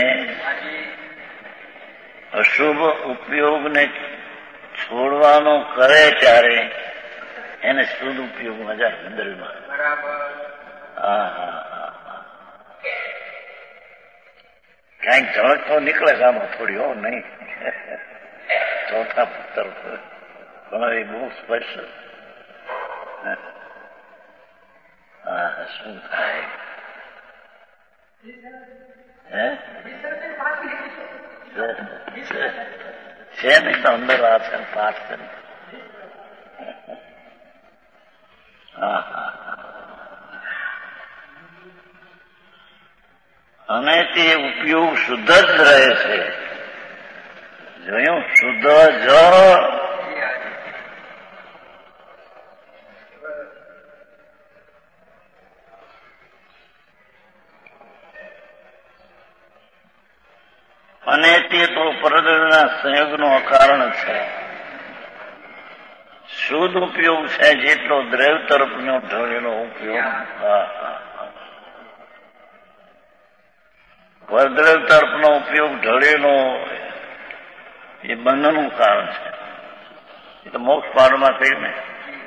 અશુભ ઉપયોગને છોડવાનો કરે ત્યારે એને શુદ્ધ ઉપયોગમાં જાય અંદરમાં. કઈક ઝડપ તો નીકળે છે આમાં થોડી. હો નહીં ચોથા પુત્ર પણ એ બહુ સ્પષ્ટ. શું થાય છે નહીં તો અંદર આ છે પાઠ છે. અને તે ઉપયોગ શુદ્ધ જ રહે છે. જોયું? શુદ્ધ જ. અને તે તો પરદ્રવ્યના સંયોગનું અકારણ છે. શુદ્ધ ઉપયોગ છે જેટલો દ્રવ્ય તરફનો ઢળેલો ઉપયોગ. પરદ્રવ્ય તરફનો ઉપયોગ ઢળેલો એ બંધનું કારણ છે. એ તો મોક્ષ પાડમાં કહ્યું ને,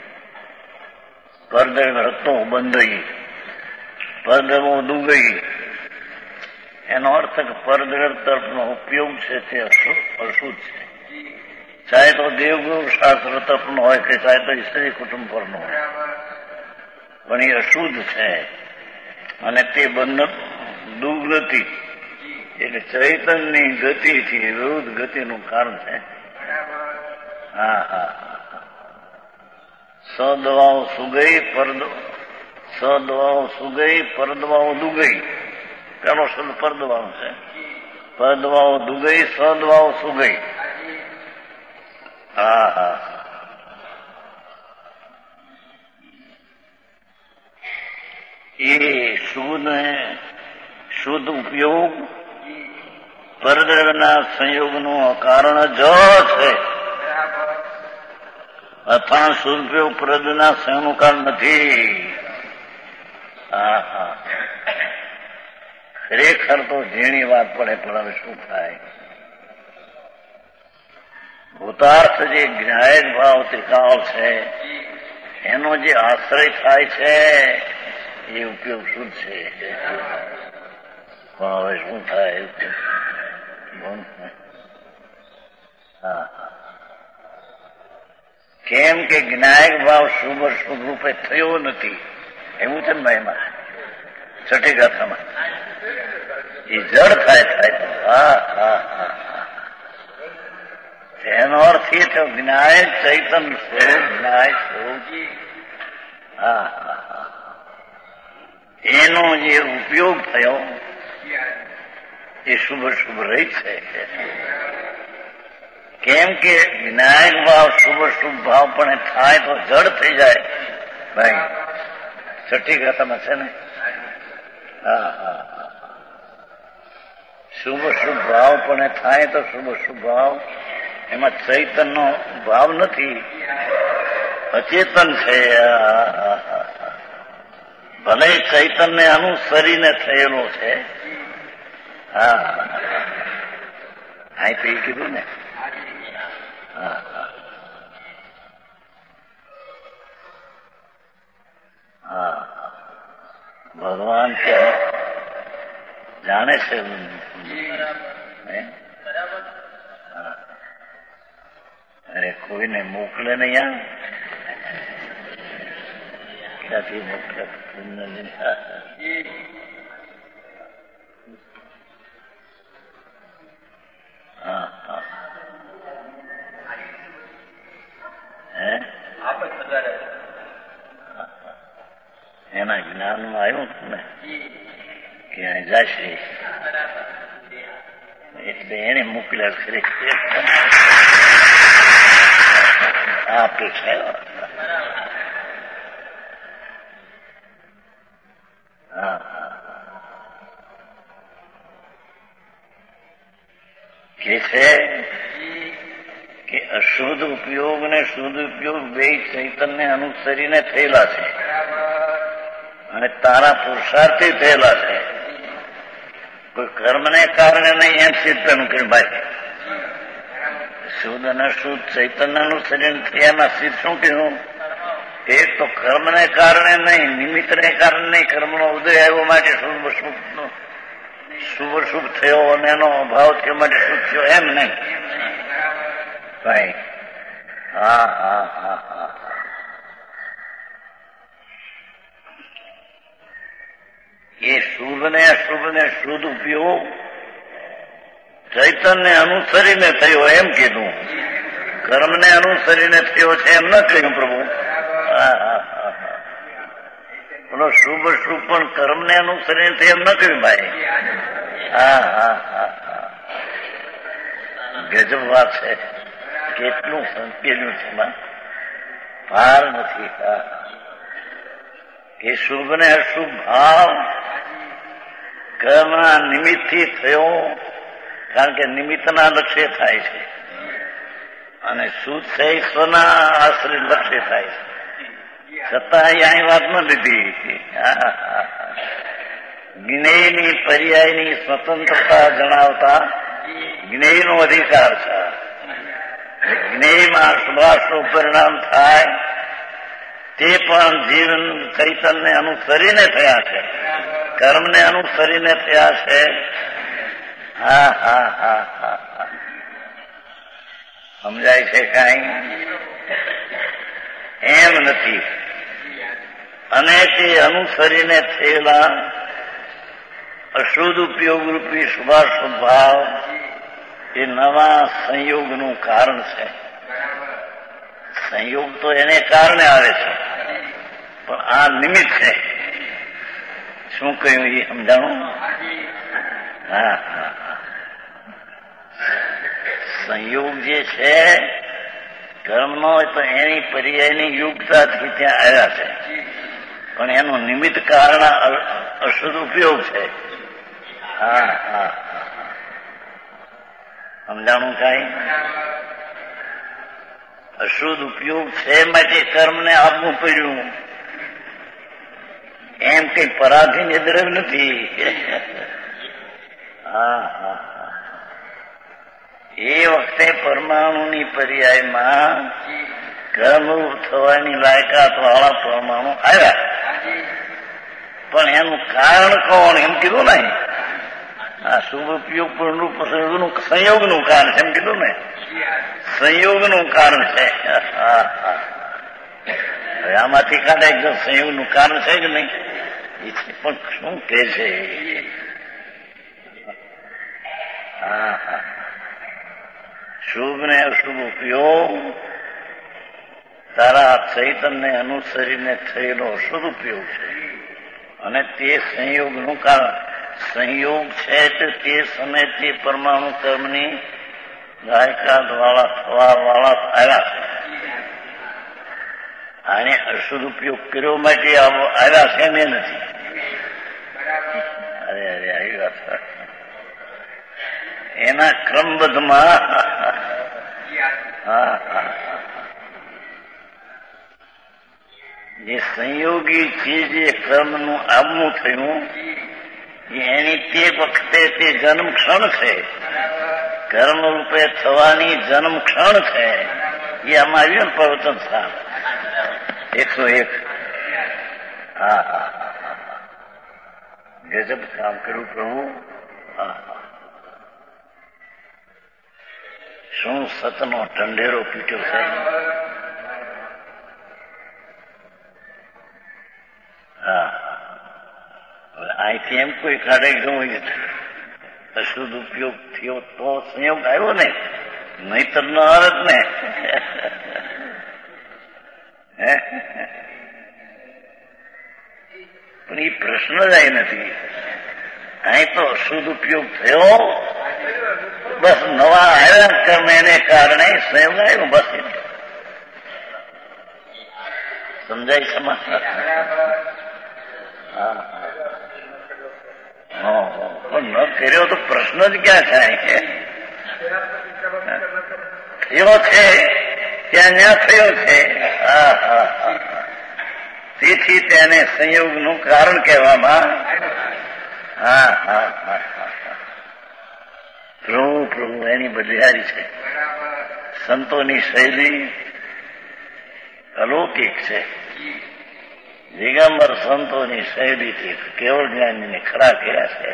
પરદ્રવ્ય રત્તો બંધ, પરદ્રવ્યો દુગઈ. એનો અર્થ કે પરદ્રવ્ય તરફનો ઉપયોગ છે તે અશુદ્ધ છે. ચાહે તો દેવગુરુ શાસ્ત્ર તરફનો હોય કે ચાહે તો સ્ત્રી કુટુંબ પરનો હોય, પણ એ અશુદ્ધ છે. અને તે બંધન દુર્ગતિ એટલે ચૈતન્યની ગતિથી વિરુદ્ધ ગતિનું કારણ છે. સદવાઓ સુગઈ સદવાઓ સુગઈ પરદવાઓ દુગઈ. પેલો શબ્દ પરદવાનું છે. પરદવાઓ દુગઈ સદવાઓ સુગઈ. એ શુદ્ધ ઉપયોગ પરદ્રવ્યના સંયોગનું કારણ જ છે. અથાણ શુદ્ધ ઉપયોગ પરદ્રવ્યના સંયોગનું કારણ નથી. ખરેખર તો ઝીણી વાત પડે, પણ હવે શું થાય? ભૂતાર્થ જે જ્ઞાયક ભાવ ત્રિકાળ છે એનો જે આશ્રય થાય છે એ ઉપયોગ શુદ્ધ છે. પણ હવે શું થાય? કેમ કે જ્ઞાયક ભાવ શુભ શુભ રૂપે થયો નથી. એવું છે ને ભાઈ એમાં છઠ્ઠી ગાથામાં એ જડ થાય હા હા હા. એનો અર્થ એ થયો વિનાયક ચૈતન સ્વરૂપ વિનાયક સ્વરૂપજી. હા હા હા. એનો જે ઉપયોગ થયો એ શુભ શુભ રહી છે. કેમ કે વિનાયક ભાવ શુભ શુભ ભાવ પણ થાય તો જડ થઈ જાય ભાઈ. છઠ્ઠી ગાથામાં છે ને. હા હા હા. શુભ શુભ ભાવ પણ થાય તો શુભ શુભ ભાવ એમાં ચૈતનનો ભાવ નથી, અચેતન છે. ભલે ચૈતનને અનુસરીને થયેલો છે. હા હા તો એ કીધું ને. હા હા હા. ભગવાન ક્યાં જાણે છે. અરે કોઈને મોકલે નહીં. ક્યાંથી મોકલે? હા હા. એના જ્ઞાનમાં આવ્યું ને ક્યાં જશે એટલે એને મોકલ્યા ખરી આપે છે. હા કે છે કે અશુદ્ધ ઉપયોગ ને શુદ્ધ ઉપયોગ બે ચૈતન્ય અનુસરીને થયેલા છે અને તારા પુરુષાર્થી થયેલા છે. કોઈ કર્મને કારણે નહીં એમ સિદ્ધ કર્યું ભાઈ. શુદ્ધ અને શુદ્ધ ચૈતન્ય અનુસરીને થયામાં સિદ્ધ શું કહ્યું? એક તો કર્મને કારણે નહીં, નિમિત્તને કારણે નહીં, કર્મનો ઉદય આવ્યો માટે શુભ શુભ થયો અને એનો અભાવ થયો માટે શુભ થયો એમ નહીં ભાઈ. હા હા હા હા. એ શુભ ને અશુભ ને શુદ્ધ ઉપયોગ ચૈતન્ય અનુસરીને થયો એમ કીધું. કર્મને અનુસરીને થયો છે એમ ન કહ્યું પ્રભુ. હા હા હા. બોલો શુભ શુભ પણ કર્મને અનુસરીને થયો એમ ન કહ્યું ભાઈ. હા હા હા હા. ગજબ વાત છે. કેટલું સંકેલ્યું છે એમાં ભાર નથી. કે શુભ ને અશુભ ભાવ કર્મના નિમિત્તથી થયો, કારણ કે નિમિત્તના લક્ષ્ય થાય છે અને શુદ્ધ છે ઈશ્વરના આશ્રિત લક્ષ્ય થાય છે. છતાં અહીં વાત ન લીધી. જ્ઞેયની પર્યાયની સ્વતંત્રતા જણાવતા જ્ઞેયનો અધિકાર છે. જ્ઞેયમાં શુભાશુભ પરિણામ થાય તે પણ જીવન ચૈતન્ય અનુસરીને થયા છે, કર્મને અનુસરીને થયા છે. હા હા હા હા હા. સમજાય છે કઈ? એમ નથી. અને તે અનુસરીને થયેલા અશુદ્ધ ઉપયોગ રૂપી શુભાશુભ ભાવ એ નવા સંયોગનું કારણ છે. સંયોગ તો એને કારણે આવે છે, પણ આ નિમિત્ત છે. શું કહ્યું એ સમજાણું? હા હા. સંયોગ જે છે કર્મનો હોય તો એની પર્યાયની યુક્તાથી ત્યાં આવ્યા છે, પણ એનું નિમિત્ત કારણ અશુદ્ધ ઉપયોગ છે. હા હા. સમજાણું કઈ? અશુદ્ધ ઉપયોગ છે માટે કર્મને આપવું પડ્યું એમ કઈ પરાધીન દ્રવ્ય નથી. હા હા. એ વખતે પરમાણુની પર્યાયમાં કર્મરૂપ થવાની લાયકાત વાળા પરમાણુ આવ્યા, પણ એનું કારણ કોણ એમ કીધું ને. આ શુભ ઉપયોગ પૂર્ણરૂપ સંયોગનું કારણ છે એમ કીધું ને. સંયોગનું કારણ છે. આમાંથી કાઢે જો સંયોગનું કારણ છે કે નહીં એ છે. પણ શું કે છે? હા હા, શુભ ને અશુભ ઉપયોગ તારા ચૈતન્ય અનુસરીને થયેલો સદુપયોગ છે અને તે સંયોગનું કારણ. સંયોગ છે તે સમય તે પરમાણુ કર્મની લાયકાત વાળા થવા વાળા આવ્યા છે. આને અશુદ્ધ ઉપયોગ કર્યો માટે આવ્યા છે ને નથી. અરે અરે આવી વાત એના ક્રમબદ્ધમાં. હા હા, જે સંયોગી છે જે કર્મનું આગમન થયું એની તે વખતે તે જન્મ ક્ષણ છે. કર્મ રૂપે થવાની જન્મ ક્ષણ છે. એ આમાં આવ્યું ને પ્રવચન સાહેબ 101. હા હા હા, ગજબ કામ કર્યું પ્રભુ. હા હા, શું સતનો ઢંઢેરો પીટ્યો છે. હા, હવે અહીંથી એમ કોઈ કાઢે ગયું અશુદ્ધ ઉપયોગ થયો તો સંયોગ આવ્યો ને, નહીતર ન આવત ને. પણ એ પ્રશ્ન જ અહીં નથી. અહીં તો અશુદ્ધ ઉપયોગ થયો, બસ નવા આવ્યા કર્મ એને કારણે સંયોગ આવ્યો. બસ સમજાય સમાચાર? હા, પણ ન કર્યો તો પ્રશ્ન જ ક્યાં થાય? થયો છે ત્યાં ન્યા થયો છે. હા હા હા, તેથી તેને સંયોગનું કારણ કહેવામાં. હા હા હા હા, પ્રભુ પ્રભુ એની બલિહારી છે. સંતોની શૈલી અલૌકિક છે. દિગંબર સંતોની શૈલીથી કેવળ જ્ઞાનીને ખરા કર્યા છે.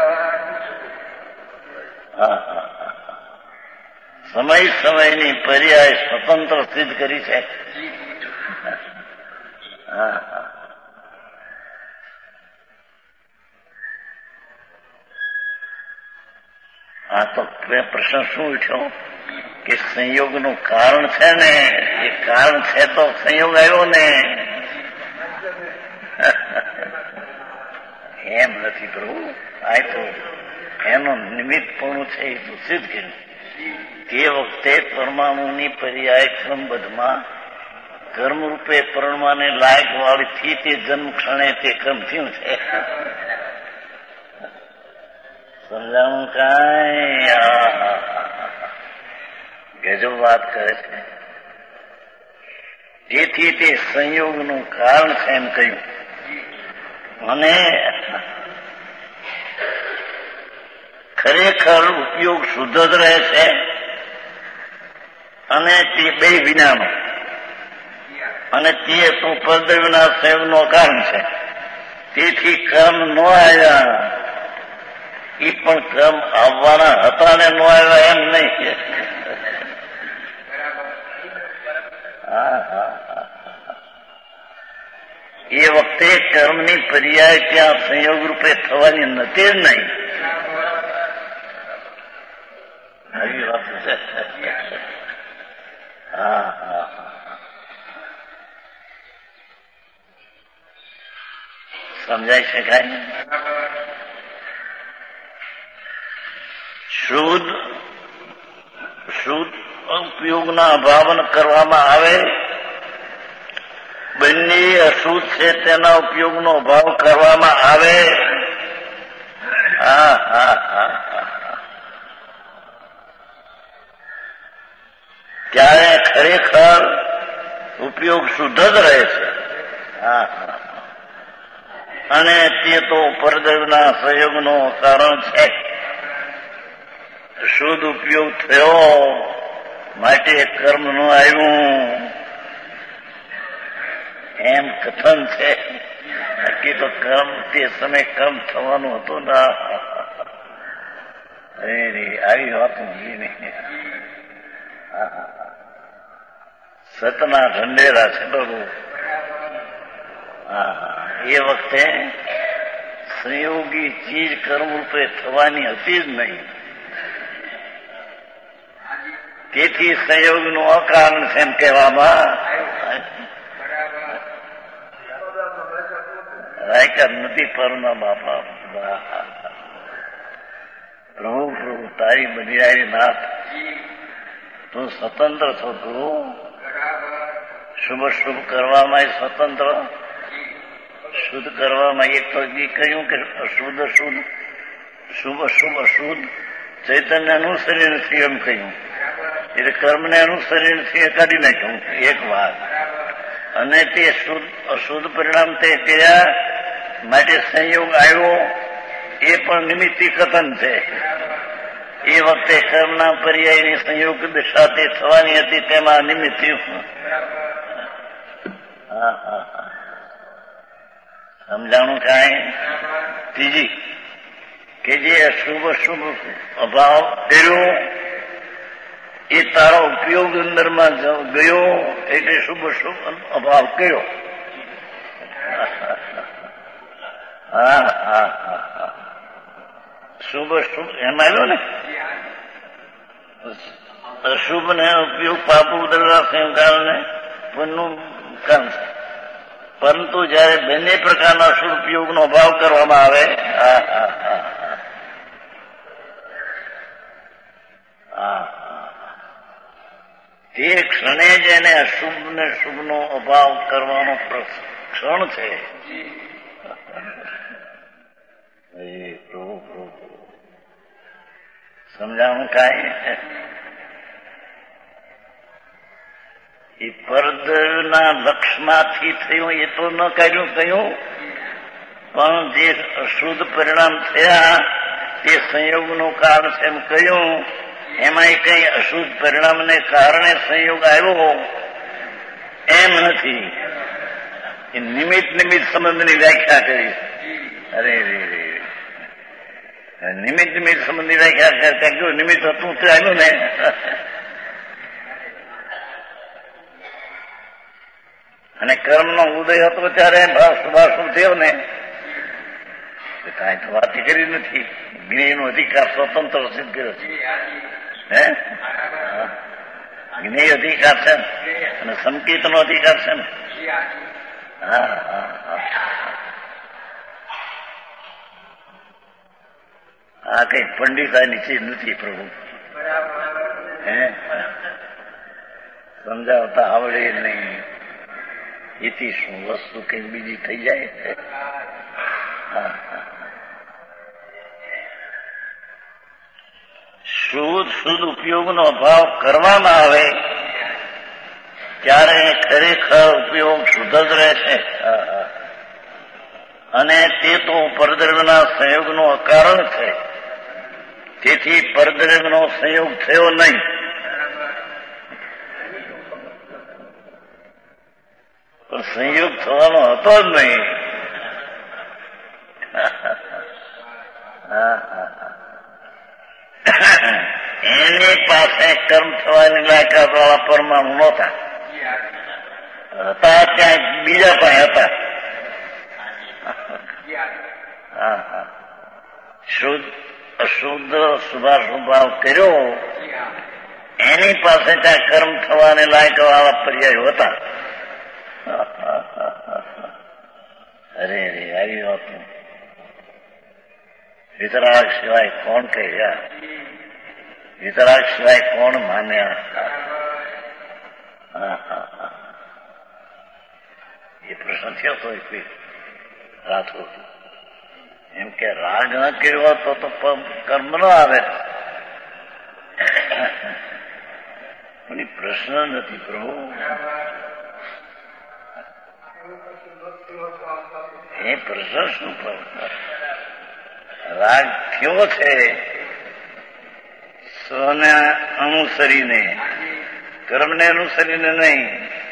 હા હા હા, સમય સમયની પર્યાય સ્વતંત્ર સિદ્ધ કરી છે. હા હા, આ તો પ્રશ્ન શું ઉઠ્યો કે સંયોગનું કારણ છે ને, એ કારણ છે તો સંયોગ આવ્યો ને. એમ નથી પ્રભુ. આ તો એનો નિમિત્તપણું છે એ તો સિદ્ધ કર્યું. તે વખતે પરમાણુની પર્યાય ક્રમબદ્ધમાં કર્મરૂપે પરમાને લાયક વાળીથી તે જન્મ ક્ષણે તે ક્રમ થયું છે. સમજાવું કાંઈ? ગજબ વાત કરે છે. તેથી તે સંયોગનું કારણ છે એમ કહ્યું. અને ખરેખર ઉપયોગ શુદ્ધ જ રહે છે અને તે બે વિનાનો, અને તે તો પરદ્રવ્યના સંયોગનો કારણ છે. તેથી કર્મ ન આવ્યા એ પણ કર્મ આવવાના હતા ને ન આવ્યા એમ નહીં. હા હા, એ વખતે કર્મની પર્યાય ત્યાં સંયોગ રૂપે થવાની નથી જ નહીં. આવી વાત છે. હા હા, સમજાય છે કાંઈ? શુદ્ધ ઉપયોગના અભાવન કરવામાં આવે, બંને અશુદ્ધ છે તેના ઉપયોગનો ભાવ કરવામાં આવે. હા હા હા, ત્યારે ખરેખર ઉપયોગ શુદ્ધ જ રહે છે. હા હા, અને તે તો પરદ્રવ્યના સંયોગનો કારણ છે. શુદ્ધ ઉપયોગ થયો માટે કર્મ નું આવ્યું એમ કથન છે. બાકી તો કર્મ તે સમય કર્મ થવાનું હતું ના. આવી વાત નહીં. સતના ઢંઢેરા છે બધું. એ વખતે સંયોગી ચીજ કર્મરૂપે થવાની હતી જ નહીં. તેથી સંયોગનું અકારણ છે એમ કહેવામાં રાયકર નથી. પરના બાપા પ્રભુ પ્રભુ તારી બનિયારી નાથ, તું સ્વતંત્ર છો. તું શુભ શુભ કરવામાં સ્વતંત્ર, શુદ્ધ કરવામાં એક તો કહ્યું કે અશુદ્ધ અશુદ્ધ, શુભ શુભ અશુદ્ધ, ચૈતન્ય અનુસરી નથી એમ કહ્યું. એટલે કર્મને અનુસરી નથી એ કાઢી નાખ્યું એક વાત. અને તે શુદ્ધ અશુદ્ધ પરિણામ તે કર્યા માટે સંયોગ આવ્યો એ પણ નિમિત્તિ કથન છે. એ વખતે કર્મના પર્યાયની સંયોગ દિશા તે થવાની હતી તેમાં નિમિત્ત થયું. સમજાણું કાંઈ? ત્રીજી કે જે અશુભ શુભ અભાવ કર્યો એ તારો ઉપયોગ અંદરમાં ગયો એટલે શુભ શુભ અભાવ કર્યો. શુભ શુભ એમાં આવ્યો ને અશુભ ને ઉપયોગ પાપ ઉદરવા સંકાળ ને પુણ્યનું કામ છે. પરંતુ જયારે બંને પ્રકારના અશુભ ઉપયોગનો અભાવ કરવામાં આવે તે ક્ષણે જ એને અશુભ ને શુભનો અભાવ કરવાનો ક્ષણ છે. પ્રભુ પ્રભુ સમજાણું કાંઈ? એ પરદના લક્ષમાંથી થયું એ તો ન કર્યું કહ્યું, પણ જે અશુદ્ધ પરિણામ થયા તે સંયોગનું કારણ છે એમ કહ્યું. એમાં કઈ અશુદ્ધ પરિણામને કારણે સંયોગ આવ્યો એમ નથી. એ નિમિત્ત નિમિત્ત સંબંધની વ્યાખ્યા કરી. અરે રે નિમિત્ત નિમિત્ત સંબંધની વ્યાખ્યા કરતા ગયું નિમિત્ત હતું તે આવ્યું ને. અને કર્મનો ઉદય હતો ત્યારે શુભાશુભ થયો ને કાંઈ તો વાત કરી નથી. જ્ઞેયનો અધિકાર સ્વતંત્ર સિદ્ધ કર્યો છે. હે જ્ઞેય અધિકાર છે ને અને સંકેતનો અધિકાર છે ને. આ કઈ પંડિતાની ચીજ નથી પ્રભુ. હે સમજાવતા આવડે નહીં. એથી શું વસ્તુ કઈ બીજી થઈ જાય. શુદ્ધ ઉપયોગનો અભાવ કરવામાં આવે ત્યારે ખરેખર ઉપયોગ શુદ્ધ જ રહે છે. અને તે તો પરદ્રવ્યના સંયોગનો અકારણ છે. તેથી પરદ્રવ્યનો સંયોગ થયો નહીં. પણ સંયોગ થવાનો હતો જ નહીં. એની પાસે કર્મ થવાની લાયકાત વાળા પરમાણુ નહોતા. હતા ત્યાં બીજા પણ હતા. શુદ્ધ અશુદ્ધ શુભાશુભાવ કર્યો એની પાસે ત્યાં કર્મ થવાની લાયક વાળા પર્યાયો હતા. અરે રે આવી હતું. વિતરાગ સિવાય કોણ કહ્યા? વિતરાગ સિવાય કોણ માન્યા? એ પ્રશ્ન થયો તો કોઈ રાતો એમ કે રાગ ન કર્યો તો કર્મ ન આવે. પણ એ પ્રશ્ન નથી પ્રભુ. એ પ્રશ્ન શું? રાગ થયો છે સ્વને અનુસરીને, કર્મને અનુસરીને નહીં.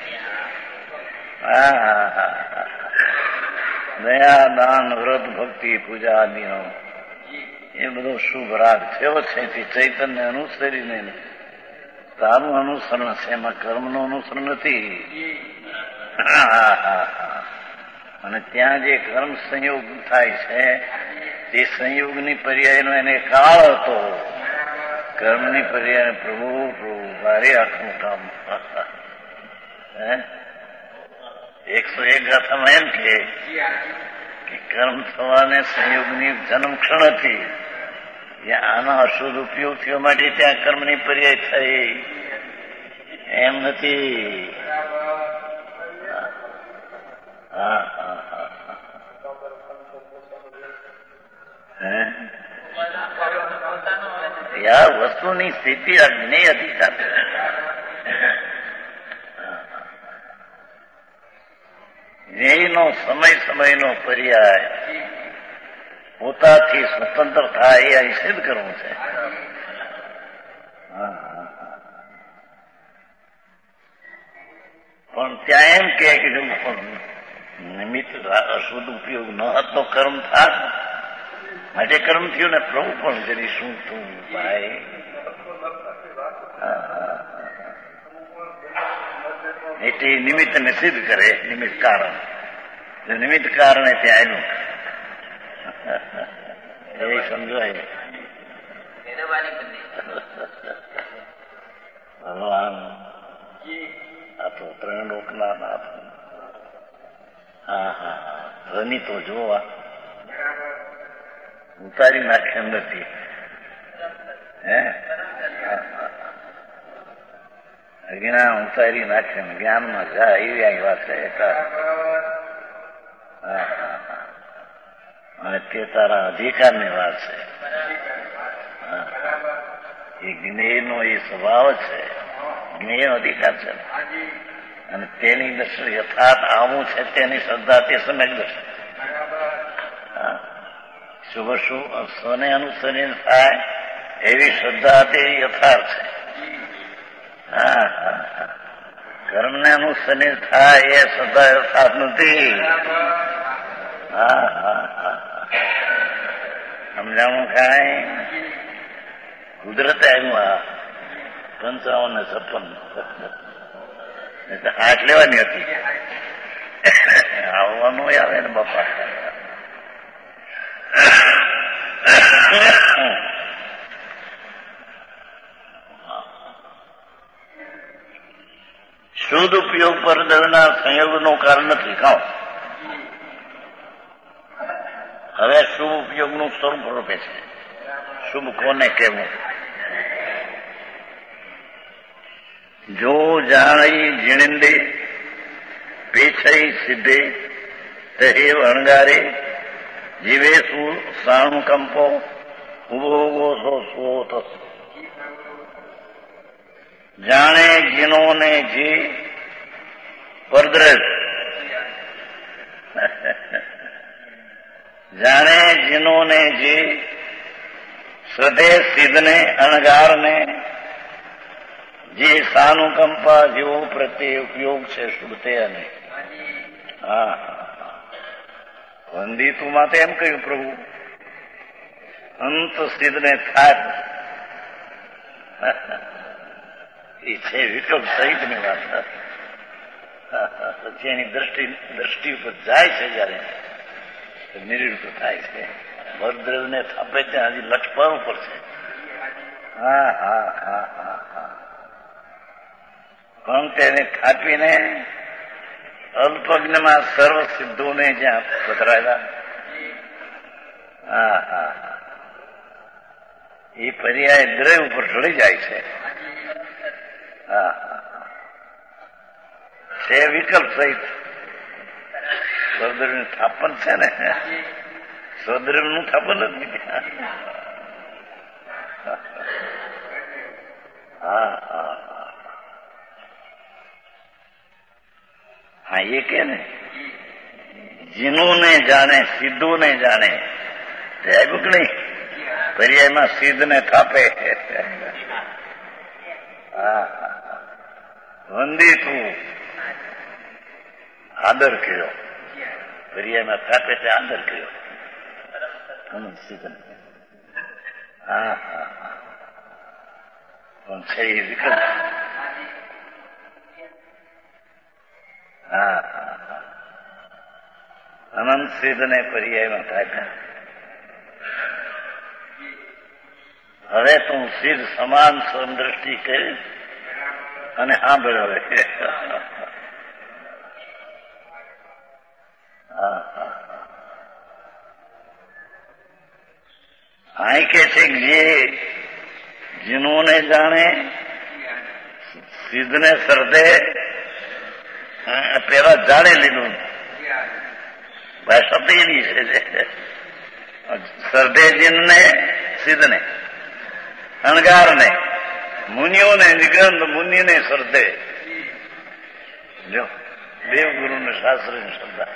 દયા દાન વ્રત ભક્તિ પૂજા આદિનો એ બધો શુભ રાગ થયો છે. તે ચૈતન્ય અનુસરીને તારું અનુસરણ છે. એમાં કર્મનું અનુસરણ નથી. અને ત્યાં જે કર્મ સંયોગ થાય છે તે સંયોગની પર્યાયનો એને કાળ હતો. કર્મની પર્યાય પ્રભુ ભારે આખું કામ. 101 ગાથામાં એમ કે કર્મ થવાને સંયોગની જન્મ ક્ષણ હતી. આના અશુદ્ધ ઉપયોગ થયો માટે ત્યાં કર્મની પર્યાય થઈ એમ નથી. આ વસ્તુની સ્થિતિ જ્ઞેય હતી સાથે જ્ઞેયનો સમયનો પર્યાય પોતાથી સ્વતંત્ર થાય એ અહીં સિદ્ધ કરવું છે. પણ ત્યાં એમ કે નિમિત્ત અશુદ્ધ ઉપયોગ ન હતો કર્મ થાત માટે કર્મ થયું ને પ્રભુ પણ કરી શું તું ભાઈ એટલે નિમિત્તને સિદ્ધ કરે. નિમિત્ત કારણ કારણે ત્યાં આવ્યું એ સમજાય. ભગવાન આ તો 3 લોકના નાથ. ધ્વનિ તો જોવા ઉતારી નાખે નથી. અજ્ઞાન ઉતારી નાખે જ્ઞાનમાં જાય એવી આવી વાત છે. અને તે તારા અધિકારની વાત છે. એ જ્ઞેયનો એ સ્વભાવ છે. જ્ઞેયનો અધિકાર છે અને તેની દર્શન યથાર્થ આવું છે તેની શ્રદ્ધા તે સમ્યક દર્શન. શુભ શુભ સ્વને અનુસરીને થાય એવી શ્રદ્ધા તે યથાર્થ છે. કર્મને અનુસરીને થાય એ શ્રદ્ધા યથાર્થ નથી. સમજાણું કાંઈ કુદરતે આવ્યું. 55 ને 56 હાથ લેવાની હતી. આવવાનું આવે ને બાપા. શુદ્ધ ઉપયોગ પર દળના સંયોગનું કારણ નથી. ખાઓ હવે શુભ ઉપયોગનું સ્વરૂપ રૂપે છે. શુભ કોને કહેવું? જો જાણી જીણિંદે પેછઈ સિદ્ધે તે અણગારે જીવે સાણુકંપો ઉભો સોત. જાણે જીનોને જે પરદ્રજ જાણે જીનોને જે શ્રદ્ધે સિદ્ધને અણગારને જે સાનુકંપા જેવો પ્રત્યે ઉપયોગ છે શુભતે. અને વંદિતુમાં તો એમ કહ્યું પ્રભુ અંત સિદ્ધને થાય એ છે વિકલ્પ સહિતની વાત. પછી એની દ્રષ્ટિ ઉપર જાય છે જયારે નિવૃત્ત થાય છે. ભદ્રને થાપે ત્યાં હજી લટપણ ઉપર છે. પણ તેને થાપીને અલ્પજ્ઞમાં સર્વ સિદ્ધોને જ્યાં પધરાયેલા એ પર્યાય દ્રય ઉપર ઢળી જાય છે. છે વિકલ્પ સહિત સ્વદ્રવ્યનું થાપન છે ને. સ્વદ્રવ્યનું થાપન જ નહીં. એ કે ને જીનોને જાણે સિદ્ધોને જાણે તે આવ્યું કે નહીં. પર્યાયમાં સિદ્ધને થાપે. વંદિતું આદર કર્યો. પર્યાયમાં થાપે તે આદર કર્યો. પણ છે એ વિકલ્પ. અનંત સિદ્ધને પર્યાયમાં થાય. હવે તું સિદ્ધ સમાન સમદ્રષ્ટિ કરીશ અને સાંભળો. અહીં કે છે કે જે જીનોને જાણે સિદ્ધને સરદે પેલા જાણે લીધું. ભાષા તો એની છે. સરદે જીનને સિદ્ધને અણગારને મુનિઓને નિગ્રંથ મુનિને સરદે. જો દેવગુરુને શાસ્ત્રની શ્રદ્ધા.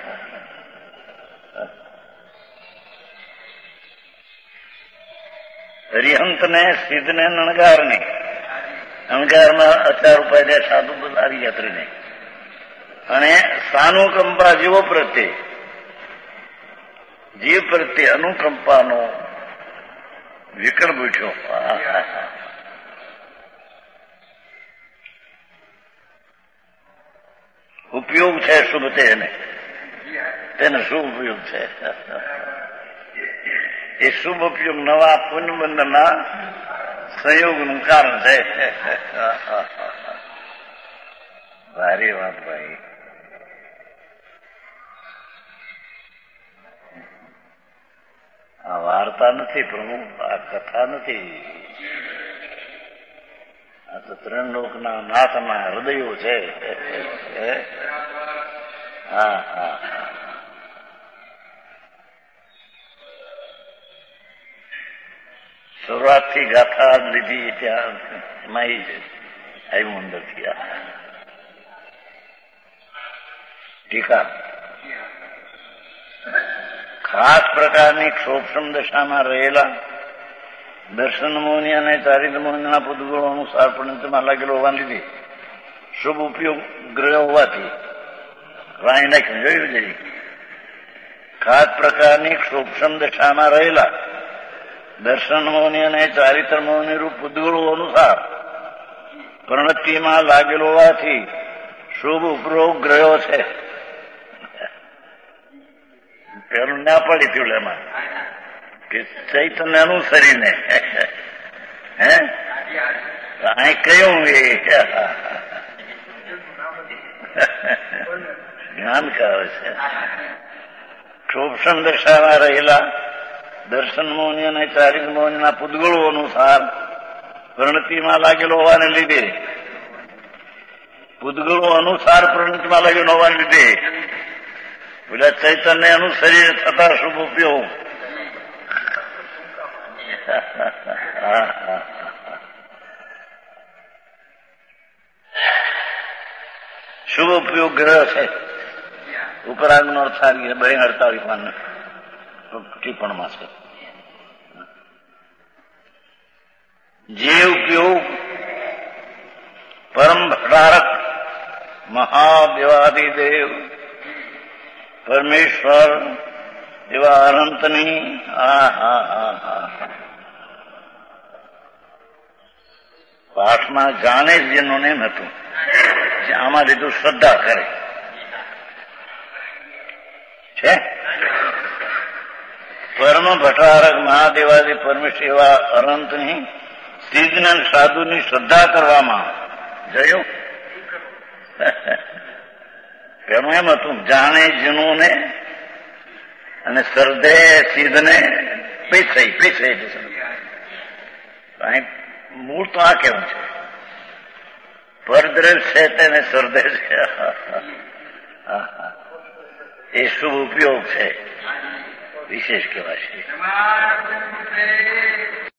હરિહંતને સિદ્ધને અણગારને અણગારમાં અચાર ઉપાય સાધુ આવી યાત્રીને અને સાનુકંપા જીવો પ્રત્યે જીવ પ્રત્યે અનુકંપાનો વિકલ્પ પૂછ્યો. ઉપયોગ છે શુભ તેને શુભ ઉપયોગ છે. એ શુભ ઉપયોગ નવા પુનબંધના સંયોગનું કારણ છે. ભારી વાત ભાઈ. આ વાર્તા નથી પ્રભુ, આ કથા નથી. આ તો ત્રણ લોકના નાથના હૃદયો છે. હા હા. શરૂઆતથી ગાથા લીધી ત્યાં એમાં આવ્યું અંદરથી. ટીકા ખાસ પ્રકારની ક્ષોભસમ દશામાં રહેલા દર્શન મૌનિ અને ચારિત્ર મૌનિના પૂતગુણો અનુસાર પરિણતિમાં લાગેલો હોવા લીધે શુભ ઉપયોગ ગ્રહ હોવાથી રાણી નાખ્યું. જોયું જઈ ખાસ પ્રકારની ક્ષોભસમ દશામાં રહેલા દર્શન મૌનિ અને ચારિત્ર મૌનિ રૂપ પૂતગુણો અનુસાર પરિણતિમાં લાગેલો હોવાથી શુભ ઉપયોગ ગ્રહો છે. પેલું ના પડી થયું એમાં કે ચૈતન્ય અનુસરીને હે અહીં કયું એ જ્ઞાન કહે છે. ક્ષોભસમ દશામાં રહેલા દર્શન મૌનિ અને ચારિત્ર મૌનિના પૂતગુણો અનુસાર પરિણતિમાં લાગેલો હોવાને લીધે પૂતગુણો અનુસાર પરિણતિમાં લાગેલો હોવાને લીધે પેલા ચૈતન્ય અનુસરી થતા શુભ ઉપયોગ. શુભ ઉપયોગ ગ્રહ છે. ઉપરાંતનો અર્થ 48 ટિપ્પણમાં છે. જે ઉપયોગ પરમ ભટ્ટારક મહાદેવાદિદેવ પરમેશ્વર એવા અનંતની પાઠમાં જાણે જ જેનું એમ હતું આમાં લીધું શ્રદ્ધા કરે છે. પરમ ભટ્ટારક મહાદેવાદી પરમેશ્વર એવા અનંતની સિદ્ધના સાધુની શ્રદ્ધા કરવામાં જોયું. એનું એમ હતું જાણે જીનુને અને શ્રદ્ધે સિદ્ધને પૈસાઈ મૂળ તો આ કેવું છે. પરદ્રશ છે તેને શ્રદ્ધે છે. એ શુભ ઉપયોગ છે. વિશેષ કહેવાય છે.